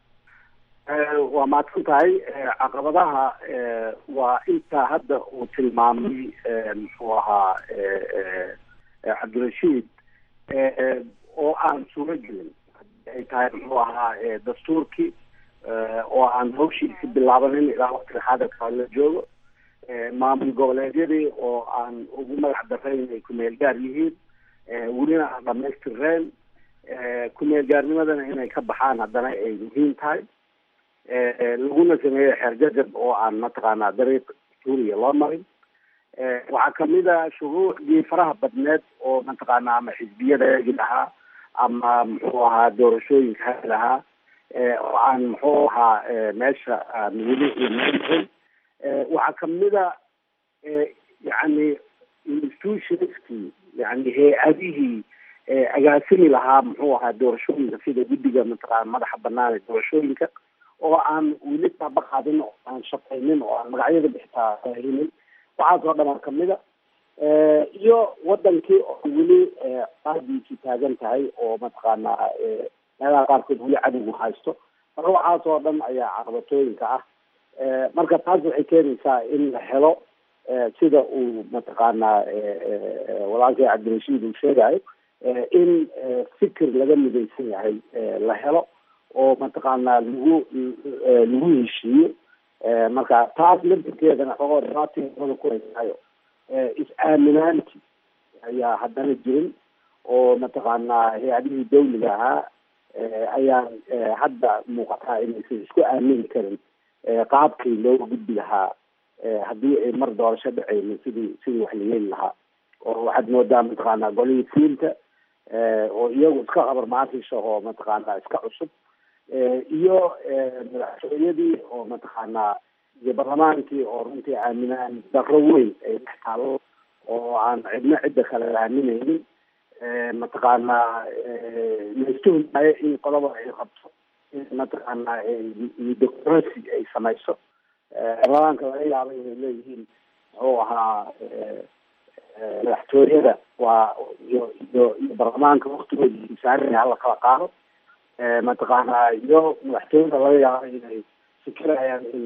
waa mahadsan tahay caqabadaha waa intaa hadda uu tilmaamay muxuu ahaa cabdirashiid oo aan suuro gelin ay tahay muxuu ahaa dastuurkii oo aan hawshiisi bilaabanin ilaa waqtiga xaadirka la joogo maamul goboleedyadii oo aan ugu magac darayn ay ku meel gaar yihiin welina aan dhamaystireen ku meel gaarnimadana inay ka baxaan haddana ay muhiim tahay laguna sameeyo xeer jajab oo aan mataqaanaa dariiq suuriya loo marin waxaa kamid a shuruucdii faraha badneed oo mataqaanaa ama xisbiyada hegi lahaa ama muxuu ahaa doorashooyinka hegi lahaa oo aan muxuu ahaa meesha aan weli imaanay waxaa kamid a yani institutionskii yani hay-adihii agaasimi lahaa muxuu ahaa doorashooyinka sida guddiga mataqaana madaxa banaan ee doorashooyinka oo aan weli taaba qaadin oo aan shaqaynin oo aan magacyada bixitaa helin waxaasoo dhan kamid a iyo wadankii oo weli qaadiisii taagan tahay oo mataqaanaa meelaha qaarkood weli cadowgu haysto marka waxaasoo dhan ayaa caqabatooyinka ah marka taas waxay keenaysaa in la helo sida uu mataqaanaa walaalkay cabdirashiid uu sheegayo in fikir laga midaysan yahay la helo oo mataqaanaa lagu lagu heshiiyo marka taas laftirkeedana xogoo dhibaatooyin ku haysaayo is-aaminaanti ayaa haddana jirin oo mataqaanaa hay-adihii dawliga ahaa ayaan hadda muuqataa inaysan isku aamini karin qaabkii looga gudbi lahaa haddii ay mar doorasho dhaceynin sidii sidii wax la yeeli lahaa oo waxaad moodaa mataqaanaa golihii fiinta oo iyagu iska qabar maasisha oo mataqaanaa iska cusub iyo madaxtooyadii oo mataqaanaa iyo barlamaankii oo runtii aaminaan darro weyn ay dhex taalo oo aan cidna cidda kale la aaminaynin mataqaanaa laistuhmaayo in qodoba ay qabto in mataqaanaa doctoracy ay samayso barlamaanka laga yaabo inay leeyihiin muxuu ahaa madaxtooyada waa iyo iyo iyo barlamaanka waktigooda isaarina hala kala qaado mataqaanaa iyo madaxtooyada laga yaabo inay fikirayaan in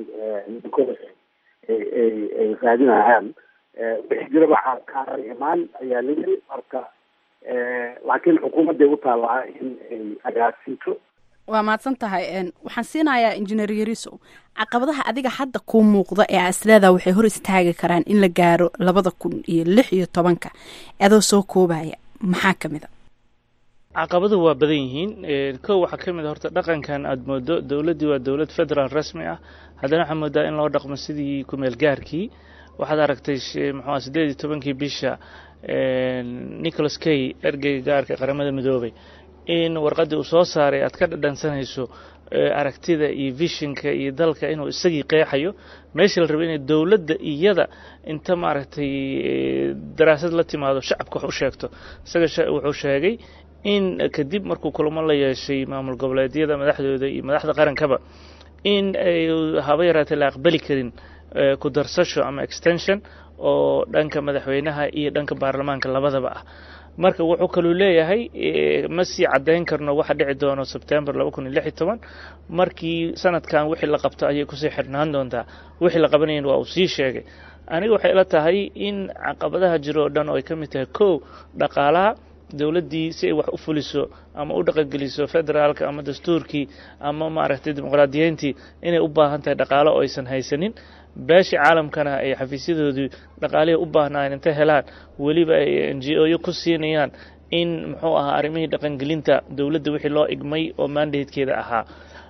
ay ay raadinayaan wixii jira waxaa kaaran imaan ayaa layiri marka laakiin xukuumadday u taallaa in ay agaasinto waa mahadsan tahay waxaan siinayaa injineer yariso caqabadaha adiga hadda kuu muuqda ee asleeda waxay hor istaagi karaan in la gaaro labada kun iyo lix iyo tobanka adoo soo koobaya maxaa kamid a caqabaduhu waa badan yihiin kow waxaa ka mid a horta dhaqankan aada moodo dowladdii waa dowlad federaal rasmi ah haddana waxaa moodaa in loo dhaqmo sidii kumeel gaarkii waxaad aragtay muxua siddeed iyo tobankii bisha nicholas kay ergeyga gaarka qaramada midoobay in warqaddii uu soo saaray aad ka dhadhansanayso aragtida iyo vishinka iyo dalka inuu isagii qeexayo meesha la rabo inay dowladda iyada inta maaragtay daraasad la timaado shacabka wax u sheegto isaga wuxuu sheegay in kadib markuu kulamo la yeeshay maamul goboleedyada madaxdooda iyo madaxda qarankaba in ay haba yaraatee la aqbali karin ku darsasho ama extension oo dhanka madaxweynaha iyo dhanka baarlamaanka labadaba ah marka wuxuu kaluu leeyahay ma sii caddayn karno waxa dhici doono sebtembar laba kun iyo lix iyo toban markii sanadkan wixii la qabto ayay kusii xidhnaan doontaa wixii la qabanayn waa uu sii sheegay aniga waxay ila tahay in caqabadaha jiro oo dhan oo ay ka mid tahay kow dhaqaalaha dowladdii si ay wax u fuliso ama u dhaqangeliso federaalka ama dastuurkii ama maaragtay dimuqraadiyiintii inay u baahan tahay dhaqaalo oo aysan haysanin beeshii caalamkana ay xafiisyadoodii dhaqaalihii u baahnaayeen intay helaan weliba ay n g o yo ku siinayaan in muxuu ahaa arrimihii dhaqangelinta dowladda wixii loo igmay oo mandatekeeda ahaa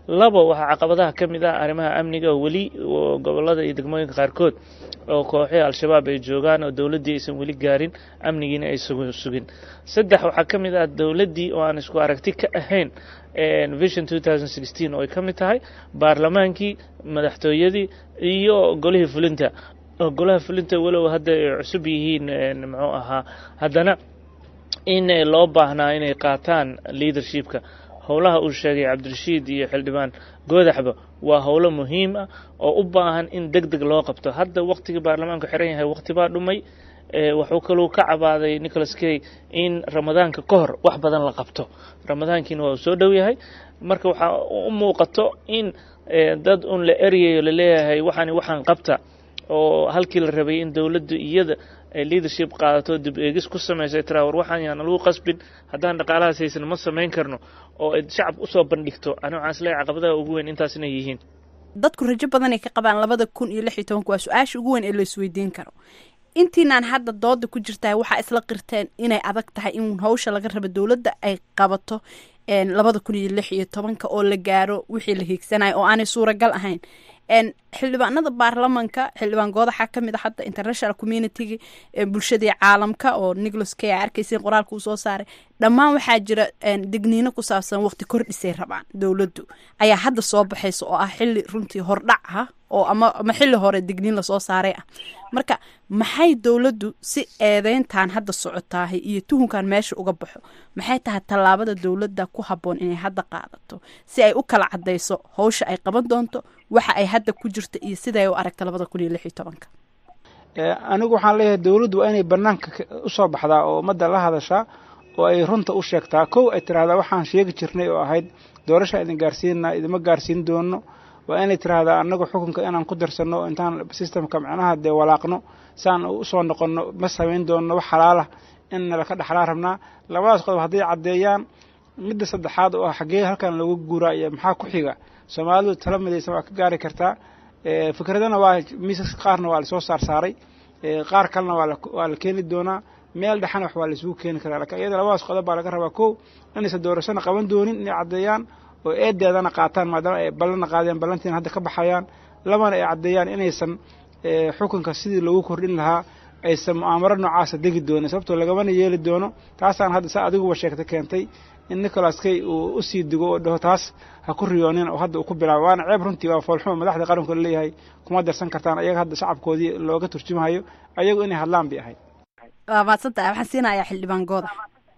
labo waxaa caqabadaha ka mid ah arrimaha amniga oo weli gobolada iyo degmooyinka qaarkood oo kooxihii al-shabaab ay joogaan oo dowladdii aysan weli gaarin amnigiina ay sugin saddex waxaa ka mid ah dowladdii oo aan isku aragti ka ahayn vision two thousand sixteen oo ay ka mid tahay baarlamaankii madaxtooyadii iyo golihii fulinta oo golaha fulinta walow hadda ay cusub yihiin muxuu ahaa haddana in loo baahnaa inay qaataan leadershipka howlaha uu sheegay cabdirashiid iyo xildhibaan goodaxba waa howlo muhiim ah oo u baahan in deg deg loo qabto hadda waqtigii baarlamaanku xiran yahay waqti baa dhumay wuxuu kaluu ka cabaaday Nicholas Kay in ramadaanka ka hor wax badan la qabto ramadaankiina waa soo dhow yahay marka waxaa u muuqato in dad un la eryayo la leeyahay waxaan waxaan qabta oo halkii la rabay in dawladdu iyada ay leadership qaadato dib eegis ku sameysay tira war waxaan yaan lagu qasbin haddaan dhaqaalahaas haysan ma samayn karno oo ay shacab u soo bandhigto aniga waxaan isleeyahay caqabadaha ugu weyn intaas inay yihiin dadku rajo badan ay ka qabaan labada kun iyo lix iyo toban waa su-aasha ugu weyn ee la isweydiin karo intiinaan hadda dooda ku jirtaa waxaa isla qirteen inay adag tahay in hawsha laga rabo dowladda ay qabato labada kun iyo lix iyo tobanka oo la gaaro wixii la hiigsanayo oo aanay suuragal ahayn xildhibaanada baarlamanka xildhibaan goodaxa ka mid ah hadda international community bulshadii caalamka oo Nicholas Kay arkaysan qoraalka uu soo saaray dhammaan waxaa jira digniino ku saabsan waqti kordhisay rabaan dowladdu ayaa hadda soo baxaysa oo ah xilli runtii hordhac ah oo ama ama xilli hore digniin la soo saaray ah marka maxay dowladdu si eedeyntan hadda socotaa iyo tuhunkan meesha uga baxo maxay tahay tallaabada dowladda ku haboon inay hadda qaadato si ay u kala cadeyso hawsha ay qaban doonto waxa ay hadda ku jirto iyo sida ay u aragto labada kun iyo lix iyo tobanka anigu waxaan leeyahay dowladdu waa inay banaanka u soo baxdaa oo ummadda la hadashaa oo ay runta u sheegtaa kow ay tiraahdaa waxaan sheegi jirnay oo ahayd doorasha idin gaarsiinaa idima gaarsiin doono waa inay tiraahdaa annagu xukunka inaan ku darsano intaan systemka macnaha dee walaaqno saan u soo noqono ma samayn doono wax xalaal ah in nala ka dhaxlaa rabnaa labadaas qodob hadday caddeeyaan midda saddexaad oo ah xaggee halkan loogu guuraa iyo maxaa ku xiga soomaalidu tala midaysan waa ka gaari kartaa fikradana waa miisas qaarna waa lasoo saar saaray qaar kalena waa la keeni doonaa meel dhexana wax waa laisugu keeni karaa laakiin iyada labadaas qodob baa laga rabaa kow inaysan doorashana qaban doonin inay caddeeyaan oo eedeedana qaataan maadaama ay ballanna qaadeen ballantiina hadda ka baxayaan labana ay caddeeyaan inaysan xukunka sidii loogu kordhin lahaa aysan mu'aamaro noocaasa degi doonin sababtoo lagamana yeeli doono taasaan hadda saa adiguba sheegtay keentay in Nicholas Kay uu u sii digo oo dhaho taas ha ku riyoonin oo hadda uu ku bilaabo waana ceeb runtii waa foolxumo madaxda qaranku leeyahay kuma darsan kartaan ayaga hadda shacabkoodii looga turjumayo ayagu inay hadlaan bay ahayd waa maadsantahay waxaan siinayaa xildhibaan gooda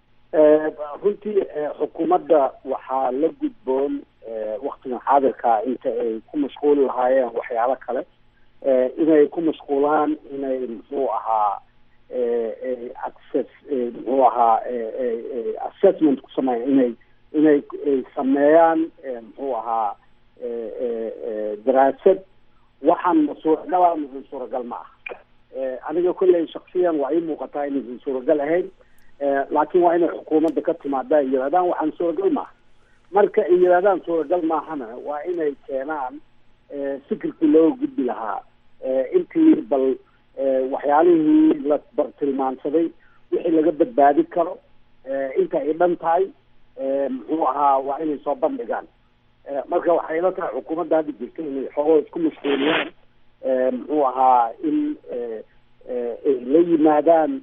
runtii xukuumadda waxaa la gudboon waktigan xaadirka inta ay ku mashquuli lahaayeen waxyaalo kale inay ku mashquulaan inay muxuu ahaa access muxuu ahaa assessment ku sameeya inay inay sameeyaan muxuu ahaa daraasad waxaan masuucdaba muxuu suuragal ma ah aniga kolley shaksiyan waa ii muuqataa inaysan suuragal ahayn laakiin waa inay xukuumadda ka timaada ay yidhahdaan waxaan suuragal maaha marka ay yidhahdaan suuragal maahana waa inay keenaan fikirkii looga gudbi lahaa intii bal waxyaalihii la bartilmaansaday wixii laga badbaadi karo inta ay dhan tahay muxuu ahaa waa inay soo bandhigaan marka waxay ila tahay xukuumadda hadda jirta inay xoogoo isku mashquuliyaan muxuu ahaa in ay la yimaadaan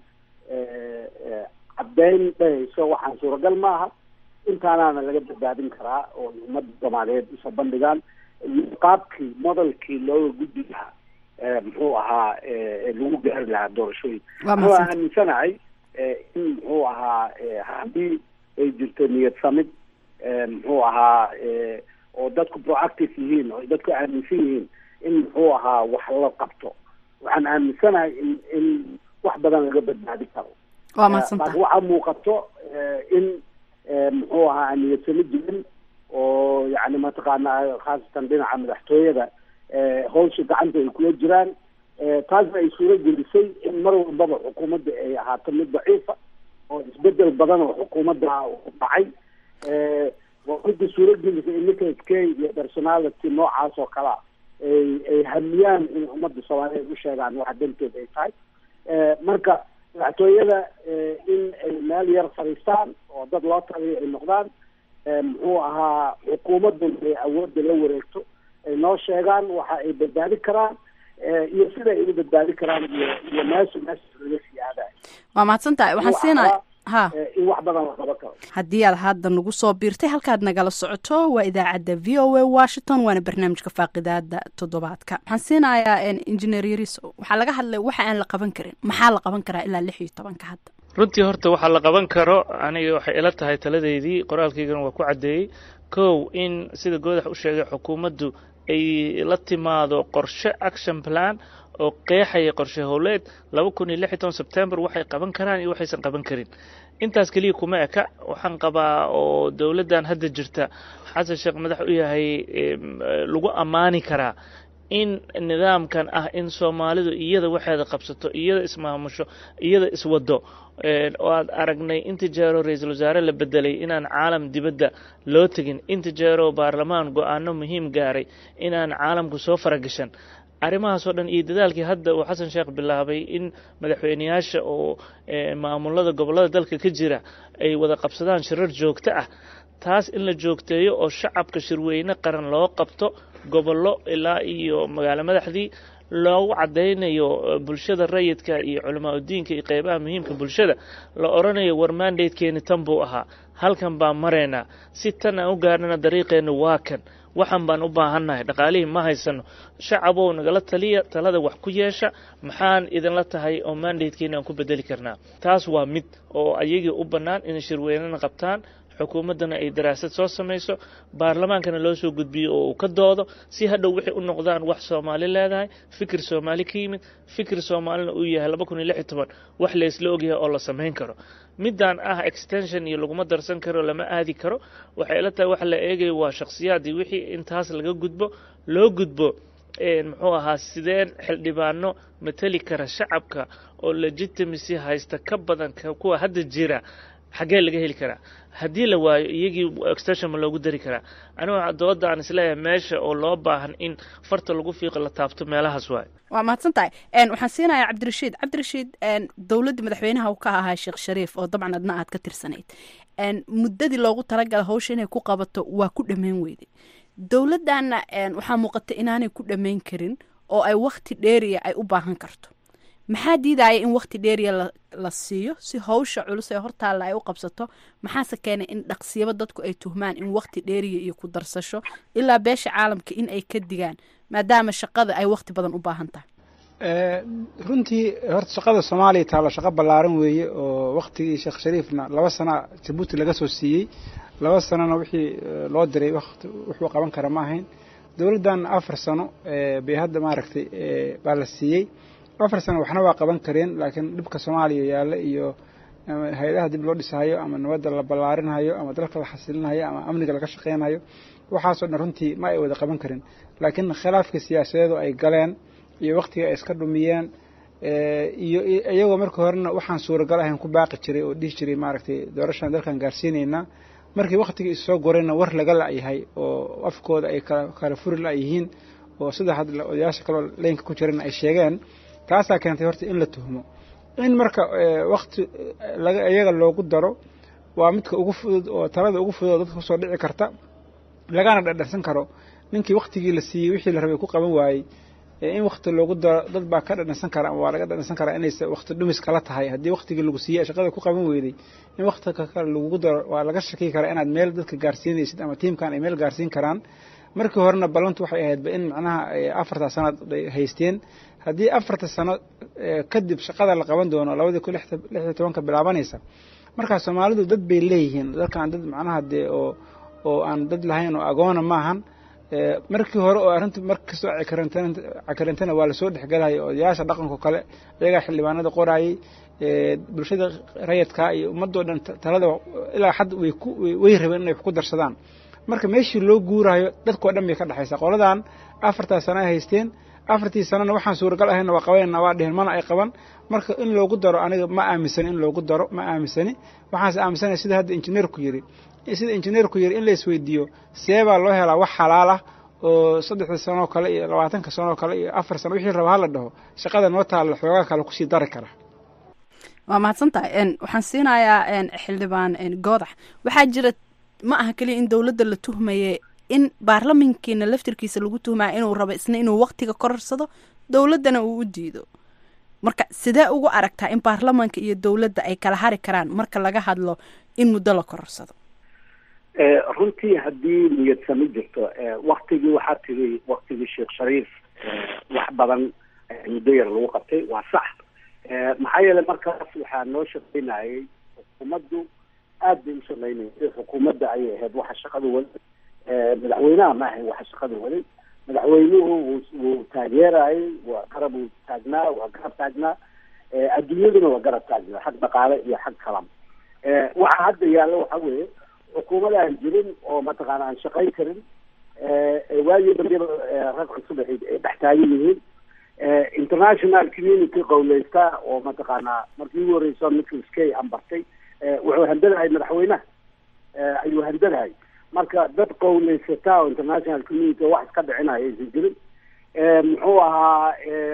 caddayn dhahayso waxaan suuragal maaha intaanaana laga badbaadin karaa oo ummadda soomaaliyeed usoo bandhigaan qaabkii modelkii looga gudbi lahaa muxuu ahaa lagu gaari lahaa doorashooyin waa aaminsanahay in muxuu ahaa haddii ay jirto niyad samid muxuu ahaa oo dadku proactive yihiin oo dadku aaminsan yihiin in muxuu ahaa wax la qabto waxaan aaminsanahay in in wax badan laga badbaadi karo waa maadsantahay waxaa muuqato in muxuu ahaa aan niyad samid jirin oo yani mataqaana khaasatan dhinaca madaxtooyada hawsha gacanta ay kula jiraan taasna ay suuro gelisay in mar walbaba xukuumadda ay ahaato mid daciifa oo isbedel badan oo xukuumadda dhacay waa midda suuro gelisay in Nicholas Kay iyo personality noocaas oo kalea ay ay hamiyaan in ummadda soomaaliyeed u sheegaan waxa danteed ay tahay marka madaxtooyada in ay meel yar fadhiistaan oo dad loo taliyo ay noqdaan muxuu ahaa xukuumaddan ay awoodda la wareegto ay noo sheegaan waxa ay badbaadi karaan iyo sida ay u badbaadi karaan iyo iyo meesha meesha laga sii aadayo. waa mahadsantahay. waxaan siinaya ha in wax badan la qaban karo. haddii aad hadda nagu soo biirtay halkaad nagala socoto waa idaacadda v o a washington waana barnaamijka faaqidaada toddobaadka. waxaan siinayaa engineer Yariso, waxaa laga hadlay waxa aan la qaban karin, maxaa la qaban karaa ilaa lix iyo tobanka hadda? runtii horta waxaa la qaban karo aniga waxay ila tahay taladeydii qoraalkaygana waa ku caddeeyey. kow in sida goodax u sheegay xukuumaddu ay la timaado qorshe action plan oo qeexaya qorshe howleed laba kun iyo lix iyo toban September waxay qaban karaan iyo waxaysan qaban karin. intaas kaliya kuma eka. waxaan qabaa oo dowladdan hadda jirta xasan sheekh madax u yahay lagu ammaani karaa in nidaamkan ah in Soomaalidu iyada waxeeda qabsato, iyada ismaamusho, iyada iswado oo aad aragnay inta jeero ra'iisul wasaare la bedelay inaan caalam dibadda loo tagin, inta jeero baarlamaan go'aano muhiim gaaray inaan caalamku soo faragashan. arrimahaas oo dhan iyo dadaalkii hadda uu xasan sheekh bilaabay in madaxweynayaasha oo maamulada gobolada dalka ka jira ay wada qabsadaan shirar joogto ah, taas in la joogteeyo oo shacabka shirweyne qaran loo qabto gobollo ilaa iyo magaalo madaxdii loogu cadaynayo bulshada rayidka iyo culamaa diinka iyo qaybaha muhiimka bulshada la oranayo war mandate-keeni tan buu ahaa, halkan baan maraynaa, si tan aan u gaarnana dariiqeenu waa kan, waxaan baan u baahannahay, dhaqaalihii ma haysano, shacabow nagala taliya, talada wax ku yeesha, maxaan idinla tahay oo mandate-keeni aan ku bedeli karnaa. taas waa mid oo ayagii u bannaan inay shirweynena qabtaan, xukuumaddana ay daraasad soo samayso, baarlamaankana loo soo gudbiyo oo uu ka doodo, si hadhow waxay u noqdaan wax Soomaali leedahay, fikir Soomaali ka yimid, fikir Soomaalina uu yahay laba kun iyo lix iyo toban wax la isla ogyahay oo la samayn karo. midaan ah extension iyo laguma darsan karo, lama aadi karo. waxay ila tahay wax la eegayo waa shakhsiyaadii wixii intaas laga gudbo loo gudbo muxuu ahaa sideen xildhibaano matali kara shacabka oo legitimacy haysta ka badan kuwa hadda jira xagee laga heli karaa. haddii la waayo iyagii extension ma loogu dari karaa. aniga dooda aan isleeyahay meesha oo loo baahan in farta lagu fiiqo la taabto meelahaas waayo. waa mahadsantahay. waxaan siinayaa cabdirashiid cabdirashiid dowladda madaxweynaha uu ka ahaa sheekh shariif oo dabcan adna aad ka tirsanayd, muddadii loogu talagalay hawsha inay ku qabato waa ku dhammayn weyday. dowladdanna waxaa muuqata inaanay ku dhammayn karin oo ay wakti dheeriya ay u baahan karto. maxaa diidaya in wakti dheeriya la siiyo si hawsha culus ee hortaalla ay u qabsato? maxaase keenay in dhaqsiyaba dadku ay tuhmaan in wakti dheeriya iyo ku darsasho ilaa beesha caalamka in ay ka digaan maadaama shaqada ay wakti badan u baahan tahay? runtii horta shaqada Soomaaliya taalo shaqo ballaaran weeye oo waqtigii Sheekh Shariifna laba sano Djibouti laga soo siiyey, laba sanana wixii loo diray waqti wuxuu qaban kara ma ahayn. dowladdan afar sano bay hadda maaragtay baa la siiyey. afar sano waxna waa qaban kareen, laakiin dhibka Soomaaliya yaala iyo hay'adaha dib loo dhisayo ama nabadda la ballaarinayo ama dalka la xasilinayo ama amniga laga shaqeynayo waxaas oo dhan runtii ma ay wada qaban karin. laakiin khilaafka siyaasadeed oo ay galeen iyo waqtiga ay iska dhumiyeen iyo iyagoo markii horena waxaan suuragal ahayn ku baaqi jiray oo dhihi jiray maaragtay doorashadan dalkan gaarsiinayna, markii waqtigii is soo gorayna war laga la'yahay oo afkooda ay kala furi la'yihiin oo sida hadda odayaasha kaloo leynka ku jirana ay sheegeen. taasaa keentay horta in la tuhmo in marka waqti laga iyaga loogu daro waa midka ugu fudud oo talada ugu fudud dadka soo dhici karta, lagana dhadhansan karo. ninkii waqtigii la siiyey wixii la rabay ku qaban waayey in waqti loogu daro dad baa ka dhadhansan kara ama waa laga dhadhansan karaa inaysa waqti dhumis kala tahay. haddii waqtigii lagu siiyey shaqada ku qaban weyday in waqti kale lagu daro waa laga shaki karaa inaad meel dadka gaarsiinaysid ama tiimkan ay meel gaarsiin karaan. markii horena ballantu waxay ahaydba in macnaha afarta sanad haysteen. haddii afarta sano kadib shaqada la qaban doono labada kun lix iyo tobanka bilaabanaysa, markaa Soomaalidu dad bay leeyihiin, dadkaan dad macnaha dee oo oo aan dad lahayn oo agoona maahan. markii hore oo arrintu markastoo cakarintana waa lasoo dhexgalaya odayaasha dhaqanka kale iyagaa xildhibaanada qoraayay, bulshada rayidka iyo ummadoo dhan talada ilaa xad way ku way rabeen inay wax ku darsadaan. marka meeshii loo guurayo dadkoo dhan bay ka dhaxaysaa. qoladan afartaa sano ay haysteen, afartii sanana waxaan suuragal ahayna waa qabanayna waa dheheen mana ay qaban. marka in loogu daro aniga ma aaminsani in loogu daro ma aaminsani. waxaanse aaminsanaya sida hadda injineerku yiri sida injineerku yiri in la isweydiiyo see baa loo helaa wax xalaal ah oo saddexda sanoo kale iyo labaatanka sanoo kale iyo afar sano wixii raba hala dhaho shaqada noo taalla xoogaa kale kusii dari kara. waa mahadsantahay. waxaan siinayaa xildhibaan goodax, waxaa jira ma aha keliya in dowladda la tuhmaye in baarlamankiina laftirkiisa lagu tuhmaya inuu rabo isna inuu waqtiga kororsado dowladdana uu u diido marka sidee ugu aragtaa in baarlamanka iyo dowladda ay kala hari karaan marka laga hadlo in muddo la kororsado runtii haddii niyadsami jirto waktigii waxaa tiri waktigii sheekh shariif wax badan muddo yar lagu qabtay waa sax maxaa yeelay markaas waxaa noo shaqaynayay xukuumaddu aad bay u shaqaynayay xukuumadda ayay ahayd waxa shaqada wali madaxweynaha ma ahayn waxa shaqada wali madaxweynuhu wuu taageerayay waa garab uu taagnaa waa garab taagnaa adduunyaduna waa garab taagnaa xag dhaqaale iyo xag kalam waxa hadda yaalla waxa weeye xukuumada aan jirin oo mataqaana aan shaqayn karin waagii badiba rag cusub ay dhex taagan yihiin international community qowleysta oo mataqaanaa markii ugu horeyso nicholas kay aan bartay wuxuu handadahay madaxweynaha ayuu handadahay marka dad qowleysata oo international community wax iska dhicinaya aysan jirin muxuu ahaa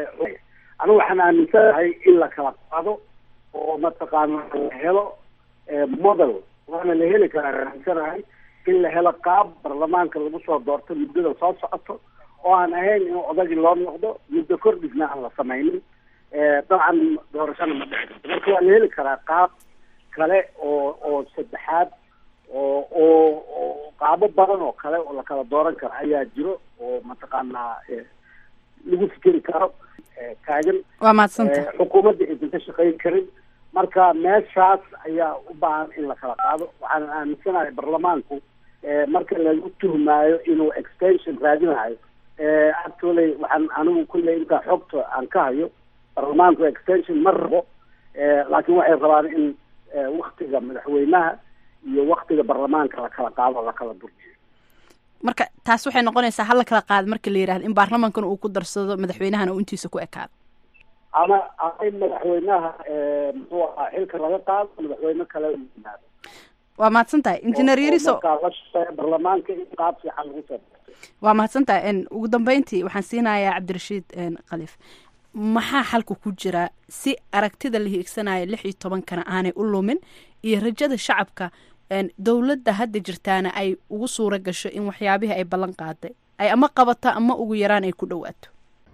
anigu waxaan aaminsanahay in la kala qaado oo mataqaana la helo model waana la heli karaa aaminsanahay in la helo qaab baarlamaanka lagu soo doorto muddada soo socoto oo aan ahayn in odagii loo noqdo muddo kordhisna aan la samaynin dabcan doorashana ma dhici karto marka waa la heli karaa qaab kale oo oo saddexaad oo oo oo qaabo badan oo kale oo la kala dooran karo ayaa jiro oo mataqaanaa lagu fikeri karo taagan waa mahadsanta xukuumadda aysan ka shaqayn karin marka meeshaas ayaa u baahan in la kala qaado waxaan aaminsanahay baarlamaanku marka lagu tuhmaayo inuu extension raadinayo actually waxaan anigu kulley intaa xogta aan ka hayo baarlamaanku extension ma rabo laakiin waxay rabaan in waktiga madaxweynaha iyo waktiga baarlamaanka la kala qaado la kala durjiyo marka taas waxay noqonaysaa hal la kala qaado marka la yidhahdo in baarlamaankan uu ku darsado madaxweynahana uu intiisa ku ekaado ama in madaxweynaha muxuu ahaa xilka laga qaado madaxweyne kale u yimaado waa mahadsan tahay injineer yariso baarlamaanka in qaab fiican lagu soo waa mahadsan tahay ugu dambeyntii waxaan siinayaa cabdirashiid khaliif maxaa xalka ku jira si aragtida la hiigsanaya lix iyo tobankana aanay u lumin iyo rajada shacabka dowladda hadda jirtaana ay ugu suura gasho in waxyaabihii ay ballan qaaday ay ama qabato ama ugu yaraan ay ku dhawaato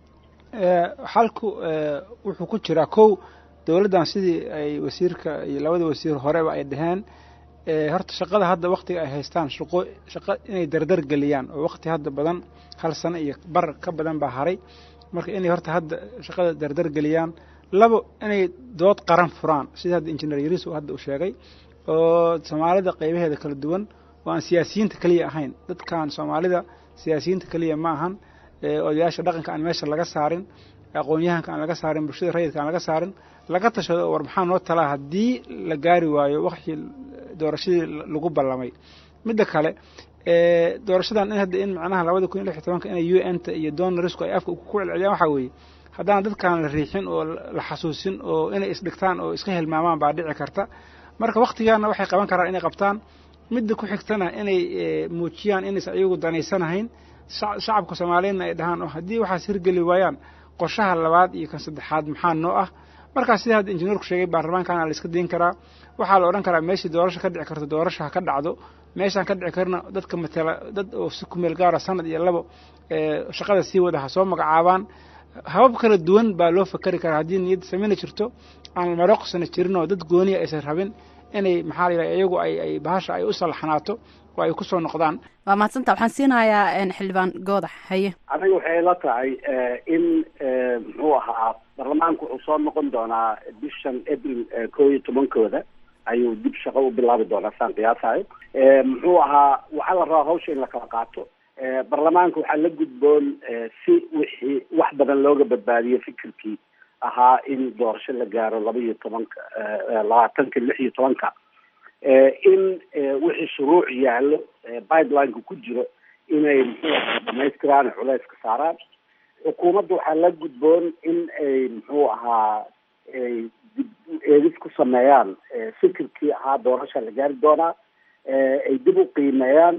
xalku wuxuu ku jiraa kow dowladdan sidii ay wasiirka iyo labada wasiir horeba ay dhaheen horta shaqada hadda waktiga ay haystaan shaqo shaqo inay dardar geliyaan oo wakti hadda badan hal sano iyo bar ka badan baa haray marka inay horta hadda shaqada dardar geliyaan labo inay dood qaran furaan sida hadda injineer yariis uu hadda u sheegay oo soomaalida qaybaheeda kala duwan oo aan siyaasiyiinta kaliya ahayn dadkan soomaalida siyaasiyiinta kaliya ma ahan odayaasha dhaqanka aan meesha laga saarin aqoon-yahanka aan laga saarin bulshada rayidka aan laga saarin laga tashado war maxaa noo talaa haddii la gaari waayo waktii doorashadii lagu ballamay midda kale doorashadan in hadda in macnaha labada kun iyo lix iyo tobanka inay u n ta iyo donarisku ay afka ku celceliyaan waxaa weeye haddaan dadkaan la riixin oo la xasuusin oo inay isdhigtaan oo iska hilmaamaan baa dhici karta marka waktigaana waxay qaban karaan inay qabtaan midda ku xigtana inay muujiyaan inaysan iyagu danaysanahayn shacabka soomaaliyeedna ay dhahaan oo haddii waxaas hirgeli waayaan qorshaha labaad iyo kan saddexaad maxaa noo ah markaas sida hadda injineerku sheegay baarlamaankana la iska dayn karaa waxaa la odhan karaa meeshii doorasho ka dhici karto doorasho ha ka dhacdo meeshaan ka dhici karna dadka matala dad oo si kumeel gaara sanad iyo labo shaqada sii wada ha soo magacaabaan habab kala duwan baa loo fakari karaa haddii niyadda samayna jirto aan marooqsana jirin oo dad gooniya aysan rabin inay maxaa la yidhaha iyagu ay ay bahasha ay u salaxanaato oo ay kusoo noqdaan waa mahadsanta waxaan siinayaa xildhibaan goodax haye aniga waxay la tahay in muxuu ahaa baarlamaanku wuxuu soo noqon doonaa bishan april koo iyo tobankooda ayuu dib shaqo u bilaabi doonaa saan qiyaasayo muxuu ahaa waxaa la rabaa hawsha in la kala qaato baarlamaanka waxaa la gudboon si wixii wax badan looga badbaadiyo fikirkii ahaa in doorasho la gaaro laba iyo tobanka labaatanka lix iyo tobanka in wixii shuruuc yaallo pipelineka ku jiro inay muxuu ahaa dhamaystiraan culeyska saaraan xukuumadda waxaa la gudboon in ay muxuu ahaa ay dib eegis ku sameeyaan fikirkii ahaa doorasha la gaari doonaa ay dib u qiimeeyaan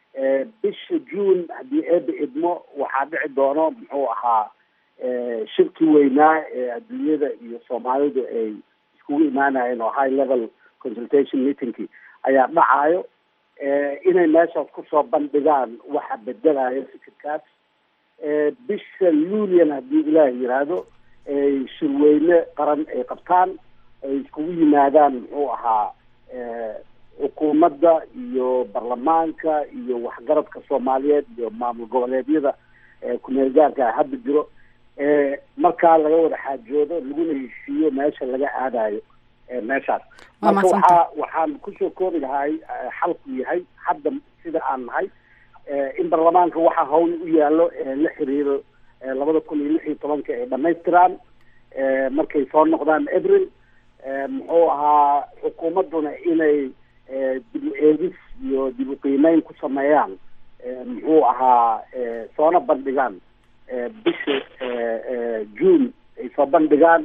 bisha june haddii eeba idmo waxaa dhici doono muxuu ahaa shirkii weynaa ee adduunyada iyo soomaalidu ay iskugu imaanayeen oo high level consultation meetingkii ayaa dhacayo inay meeshaas kusoo bandhigaan waxa bedelaya fikirkaas. bisha luulian haddii ilaah yiraahdo shirweyne qaran ay qabtaan ay iskugu yimaadaan muxuu ahaa xukuumadda iyo baarlamaanka iyo waxgaradka soomaaliyeed iyo maamul goboleedyada kumeel gaarka hadda jiro markaa laga wada xaajoodo laguna heshiiyo meesha laga aadayo meeshaas. marka waxaa waxaan kusoo koobi lahay xalku yahay hadda sida aan nahay in baarlamaanka waxa hawl u yaallo la xiriiro labada kun iyo lix iyo tobanka ay dhamaystiraan markay soo noqdaan abril. muxuu ahaa xukuumadduna inay dib u eegis iyo dib u qiimeyn ku sameeyaan muxuu ahaa soona bandhigaan bisha june ay soo bandhigaan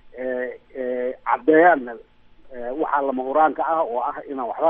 caddeeyaanna waxaa lama huraanka ah oo ah inaan waxba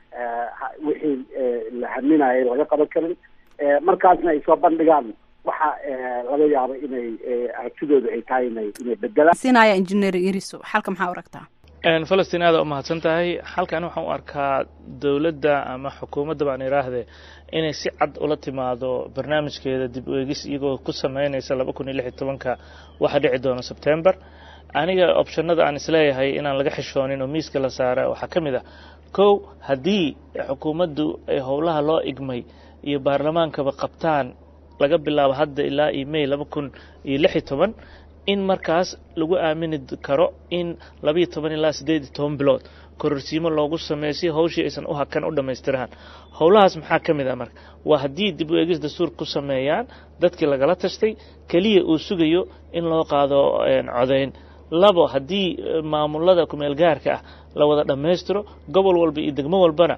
wixii la haminayay laga qaban karin markaasna ay soo bandhigaan waxa laga yaabo inay aragtidooda ay tahay inay inay bedelaan. sinaya engineer Iriso xalka maxaa u aragtaa? falastiin aad u mahadsan tahay. halkan waxaan u arkaa dowladda ama xukuumadda baan iraahde inay si cad ula timaado barnaamijkeeda dib u eegis iyagoo ku sameynaysa laba kun iyo lix iyo tobanka waxa dhici doona September. aniga optionada aan isleeyahay inaan laga xishoonin oo miiska la saara waxaa ka mid ah kow haddii xukuumaddu ay howlaha loo igmay iyo baarlamaankaba qabtaan laga bilaabo hadda ilaa iyo May laba kun iyo lix iyo toban in markaas lagu aamini karo in laba iyo toban ilaa siddeed iyo toban bilood kororsiimo loogu sameeyo si hawshii aysan u hakan u dhamaystiraan. howlahaas maxaa ka mid ah marka waa haddii dib u eegis dastuur ku sameeyaan dadkii lagala tashtay kaliya uu sugayo in loo qaado codeyn. labo haddii maamulada kumeel gaarka ah la wada dhammaystiro gobol walba iyo degmo walbana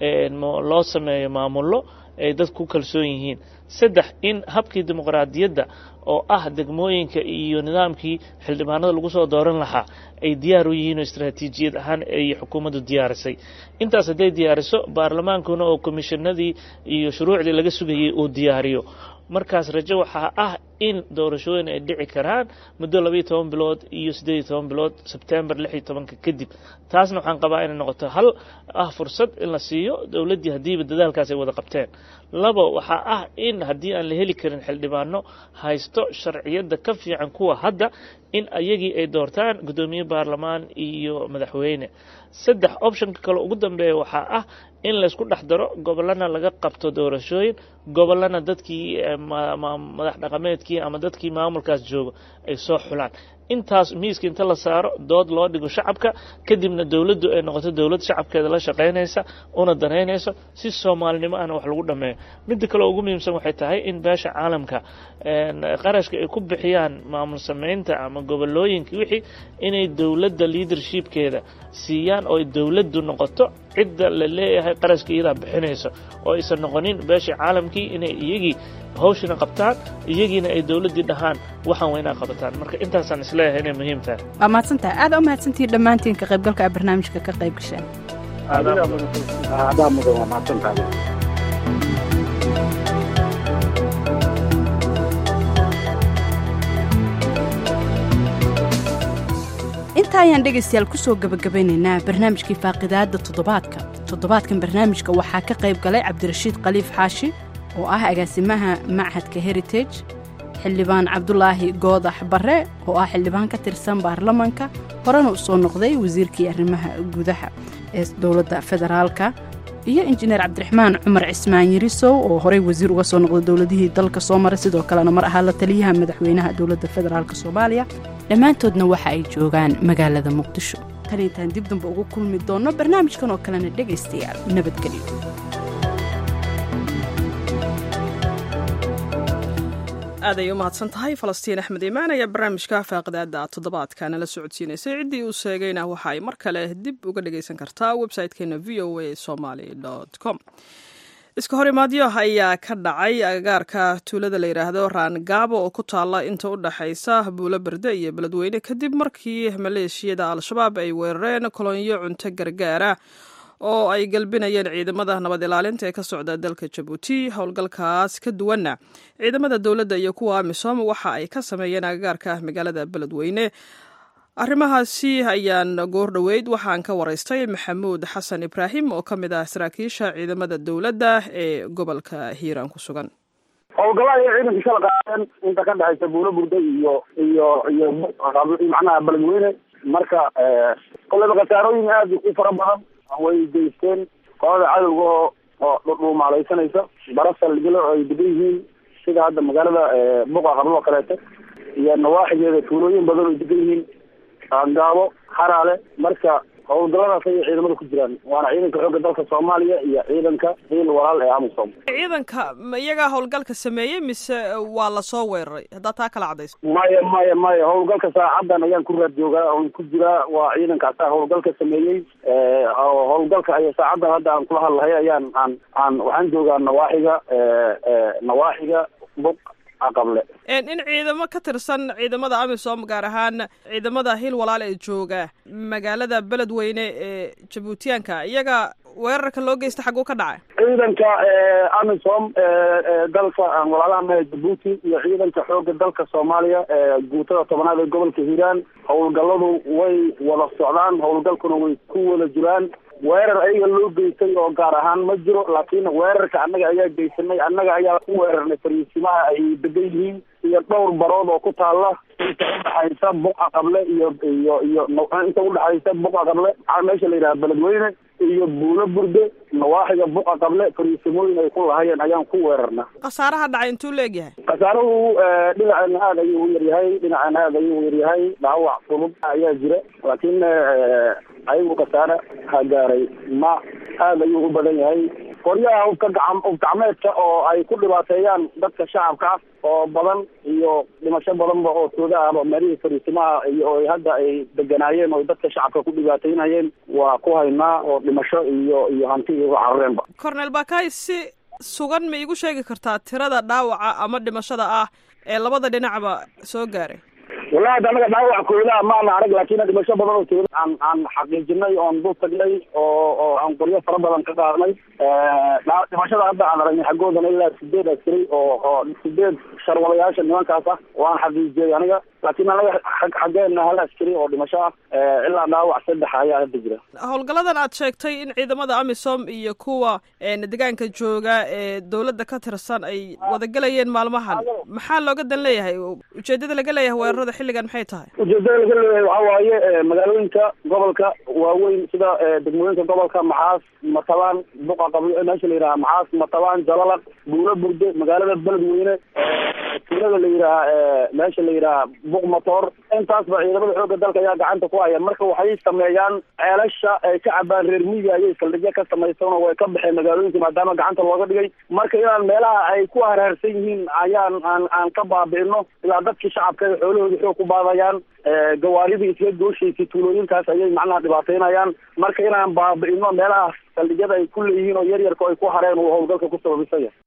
loo sameeyo maamullo ay dadku ku kalsoon yihiin. saddex in habkii dimuqraadiyadda oo ah degmooyinka iyo nidaamkii xildhibaanada lagu soo dooran lahaa ay diyaar u yihiin oo istaraatiijiyad ahaan ay xukuumaddu diyaarisay. intaas hadday diyaariso baarlamaankuna oo komishanadii iyo shuruucdii laga sugayay uu diyaariyo markaas rajo waxaa ah in doorashooyin ay dhici karaan muddo laba iyo toban bilood iyo siddeed iyo toban bilood September lix iyo tobanka kadib. taasna waxaan qabaa inay noqoto hal ah fursad in la siiyo dowladdii haddiiba dadaalkaas ay wada qabteen. labo waxaa ah in haddii aan la heli karin xildhibaano haysto sharciyadda ka fiican kuwa hadda in ayagii ay doortaan guddoomiye baarlamaan iyo madaxweyne. saddex optionka kale ugu dambeeya waxaa ah in la isku dhex daro gobolana laga qabto doorashooyin gobolana dadkii madax dhaqameedkii ama dadkii maamulkaas jooga ay soo xulaan. intaas miiska inta la saaro dood loo dhigo shacabka kadibna dowladdu ay noqoto dowlad shacabkeeda la shaqaynaysa una danaynayso si soomaalinimo ahna wax lagu dhameeyo. midda kale ugu muhiimsan waxay tahay in beesha caalamka qarashka ay ku bixiyaan maamul samaynta ama gobolooyinka wixii inay dowladda leadershipkeeda siiyaan oo dowladdu noqoto cidda la leeyahay qarashka iyada bixinayso oo aysan noqonin beesha caalamkii inay iyagii hawshina qabtaan iyagiina ay dowladdii dhahaan waxaan weynaa qabataan. marka intaasaan isleeyahay inay muhiim tahay. waa mahadsantahay aad u mahadsantihiin dhammaantiin ka qaybgalka barnaamijka ka qayb gasheen. adaa mudan waa mahadsantahay. inta ayaan dhegaystayaal ku soo gabagabeynaynaa barnaamijkii faaqidaadda toddobaadka. toddobaadkan barnaamijka waxaa ka qayb galay cabdirashiid khaliif xaashi oo ah agaasimaha machadka heritage, xildhibaan cabdulaahi goodax barre oo ah xildhibaan ka tirsan baarlamanka horena u soo noqday wasiirkii arrimaha gudaha ee dowladda federaalka, iyo injineer cabdiraxmaan cumar cismaan yirisow oo horey wasiir uga soo noqday dowladihii dalka soo maray sidoo kalena mar ahaa la taliyaha madaxweynaha dowladda federaalka soomaaliya. dhammaantoodna waxa ay joogaan magaalada muqdisho. tan intaan dib dambe ugu kulmi doonno barnaamijkan oo kalena dhegaystayaal nabadgelyo. aaday u mahadsan tahay falastiin axmed iimaan ayaa barnaamijka faaqidaada toddobaadka nala socodsiinaysay. ciddii uu sheegayna waxa ay mar kale dib uga dhagaysan kartaa website-keena v o a somali dot com. iska horimaadyo ayaa ka dhacay agagaarka tuulada la yidhaahdo raangaabo oo ku taalla inta u dhaxaysa buulo berde iyo beledweyne kadib markii maleeshiyada al-shabaab ay weerareen kolonyo cunto gargaara oo ay galbinayeen ciidamada nabad ilaalinta ee ka socda dalka jabuuti. howlgalkaas ka duwanna ciidamada dowladda iyo kuwa amisom waxa ay ka sameeyeen agagaarka magaalada beledweyne. arrimahaasi ayaan goor dhoweyd waxaan ka waraystay maxamuud xasan ibraahim oo ka mid ah saraakiisha ciidamada dowladda ee gobolka hiiraan ku sugan. howlgallada ay ciidanka kala qaadeen inta ka dhexaysa buulo burda iyo iyo iyo macnaha beledweyne marka kolleyba khasaarooyin aad u fara badan way geysteen qolada cadowga oo dhudhuumaalaysanaysa barasal gelo ay degan yihiin sida hadda magaalada buqa qablo kaleeto iyo nawaaxigeeda tuulooyin badan oo degan yihiin gaabo haraale marka howlgalladaas ayay ciidamada ku jiraan waana ciidanka xoogga dalka soomaaliya iyo ciidanka hiil walaal ee amisom. ciidanka ma iyagaa howlgalka sameeyey mise waa lasoo weeraray haddaa taa kala cadayso? maya maya maya howlgalka saacadan ayaan ku raad joogaa oon ku jiraa waa ciidankaasaa howlgalka sameeyey howlgalka ay saacadan hadda aan kula hadlahay ayaan aan aan waxaan joogaa nawaaxiga nawaaxiga buq aqable. in ciidamo ka tirsan ciidamada amisom gaar ahaan ciidamada hiil walaal ee jooga magaalada beledweyne ee jabuutiyaanka iyaga weerarka loo geysta xaguu ka dhacay? ciidanka amisom dalka walaalaha jabuuti iyo ciidanka xooga dalka soomaaliya guutada tobanaad ee gobolka hiiraan howlgalladu way wada socdaan howlgalkuna way ku wada jiraan. weerar ayaga loo geystay oo gaar ahaan ma jiro laakiin weerarka annaga ayaa geysanay annaga ayaa ku weerarnay fariisimaha ay degan yihiin iyo dhowr barood oo ku taala inta udhaxaysa buqa qable iyo iyo iyo inta udhaxaysa buqa qable meesha la yidhaha beledweyne iyo buulo burde nawaaxiga buqa qable fariisimooyin ay ku lahayeen ayaan ku weerarna. khasaaraha dhacay intuu leegyahay? khasaaruhu dhinacana aad ayuu u yaryahay dhinacana aad ayuu u yaryahay dhaawac fudud ayaa jira laakiin ayagu khasaare ha gaaray ma aad ayuu u badan yahay. qoryaha hubka gacam gacmeedka oo ay ku dhibaateeyaan dadka shacabka ah oo badan iyo dhimasho badanba oo tooda ahba meelihii fariisimaha iyo oo hadda ay deganaayeen oo dadka shacabka ku dhibaateynayeen waa ku haynaa oo dhimasho iyo iyo hanti igu carareenba. cornel bakay si sugan ma iigu sheegi kartaa tirada dhaawaca ama dhimashada ah ee labada dhinacba soo gaaray? wallahi hadda anaga dhaawac kooda maana arag laakiin dhimasho badan oo tooda aan aan xaqiijinay oon dul tagnay oo oo aan qoryo fara badan ka qaadnay dhimashada hadda aan aragnay xaggoodana ilaa sideed askari oo oo sideed sharwalayaasha nimankaas ah waan xaqiijiyay aniga laakiin anaga xaggeena hal askari oo dhimasho ah ilaa dhaawac saddex ayaa hadda jira. howlgalladan aad sheegtay in ciidamada amisom iyo kuwa deegaanka jooga ee dowladda ka tirsan ay wadagalayeen maalmahan maxaa looga dan leeyahay? ujeedada laga leeyahay weerarada xilligan maxay tahay? ujeedada laga leeyahay waxaa waaye magaalooyinka gobolka waaweyn sida degmooyinka gobolka maxaas matabaan buqa qable meesha la yidhaha maxaas matabaan jalalaq buulo burde magaalada beledweyne tuulada la yidhaha meesha la yidhaha buq matoor intaasba ciidamada xooga dalka ayaa gacanta ku haya marka waxay sameeyaan ceelasha ay ka cabaan reer miyiga ayay saldhigyo ka samaysan oo way ka baxeen magaalooyinka maadaama gacanta looga dhigay marka inaan meelaha ay ku hareersan yihiin ayaan aan aan ka baabi'ino ilaa dadkii shacabka ay xoolahooda xoog ku baadayaan gawaaridii isla gooshaysay tuulooyinkaas ayay macnaha dhibaateynayaan marka inaan baabi'ino meelaha saldhigyada ay ku leeyihiin oo yaryarka ay ku hareen uu howlgalka ku sababisan yahay.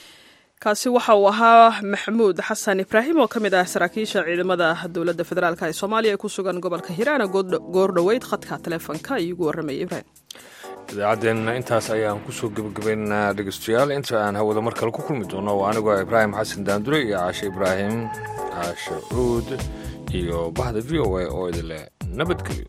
kaasi waxa uu ahaa maxamuud xasan ibraahim oo ka mid ah saraakiisha ciidamada dowladda federaalk ee soomaaliya ee ku sugan gobolka hiiraan goor dhoweyd khadka taleefonka iigu warramayay ibraahim. idaacaddeena intaas ayaan kusoo gebagabaynaa dhegeystayaal inta aan hawada mar kale ku kulmi doono waa anigoo ibraahim xasan daandure iyo caashe ibraahim caashe cuud iyo bahda v o a oo idinle nabadgelyo.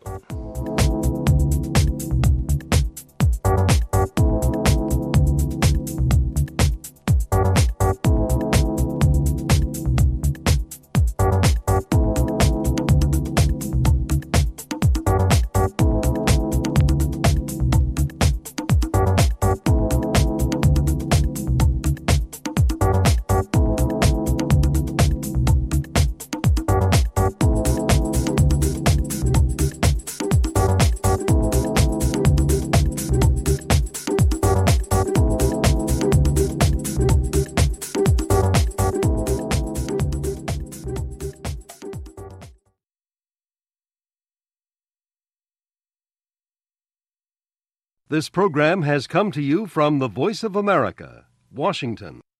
This program has come to you from the Voice of America, Washington.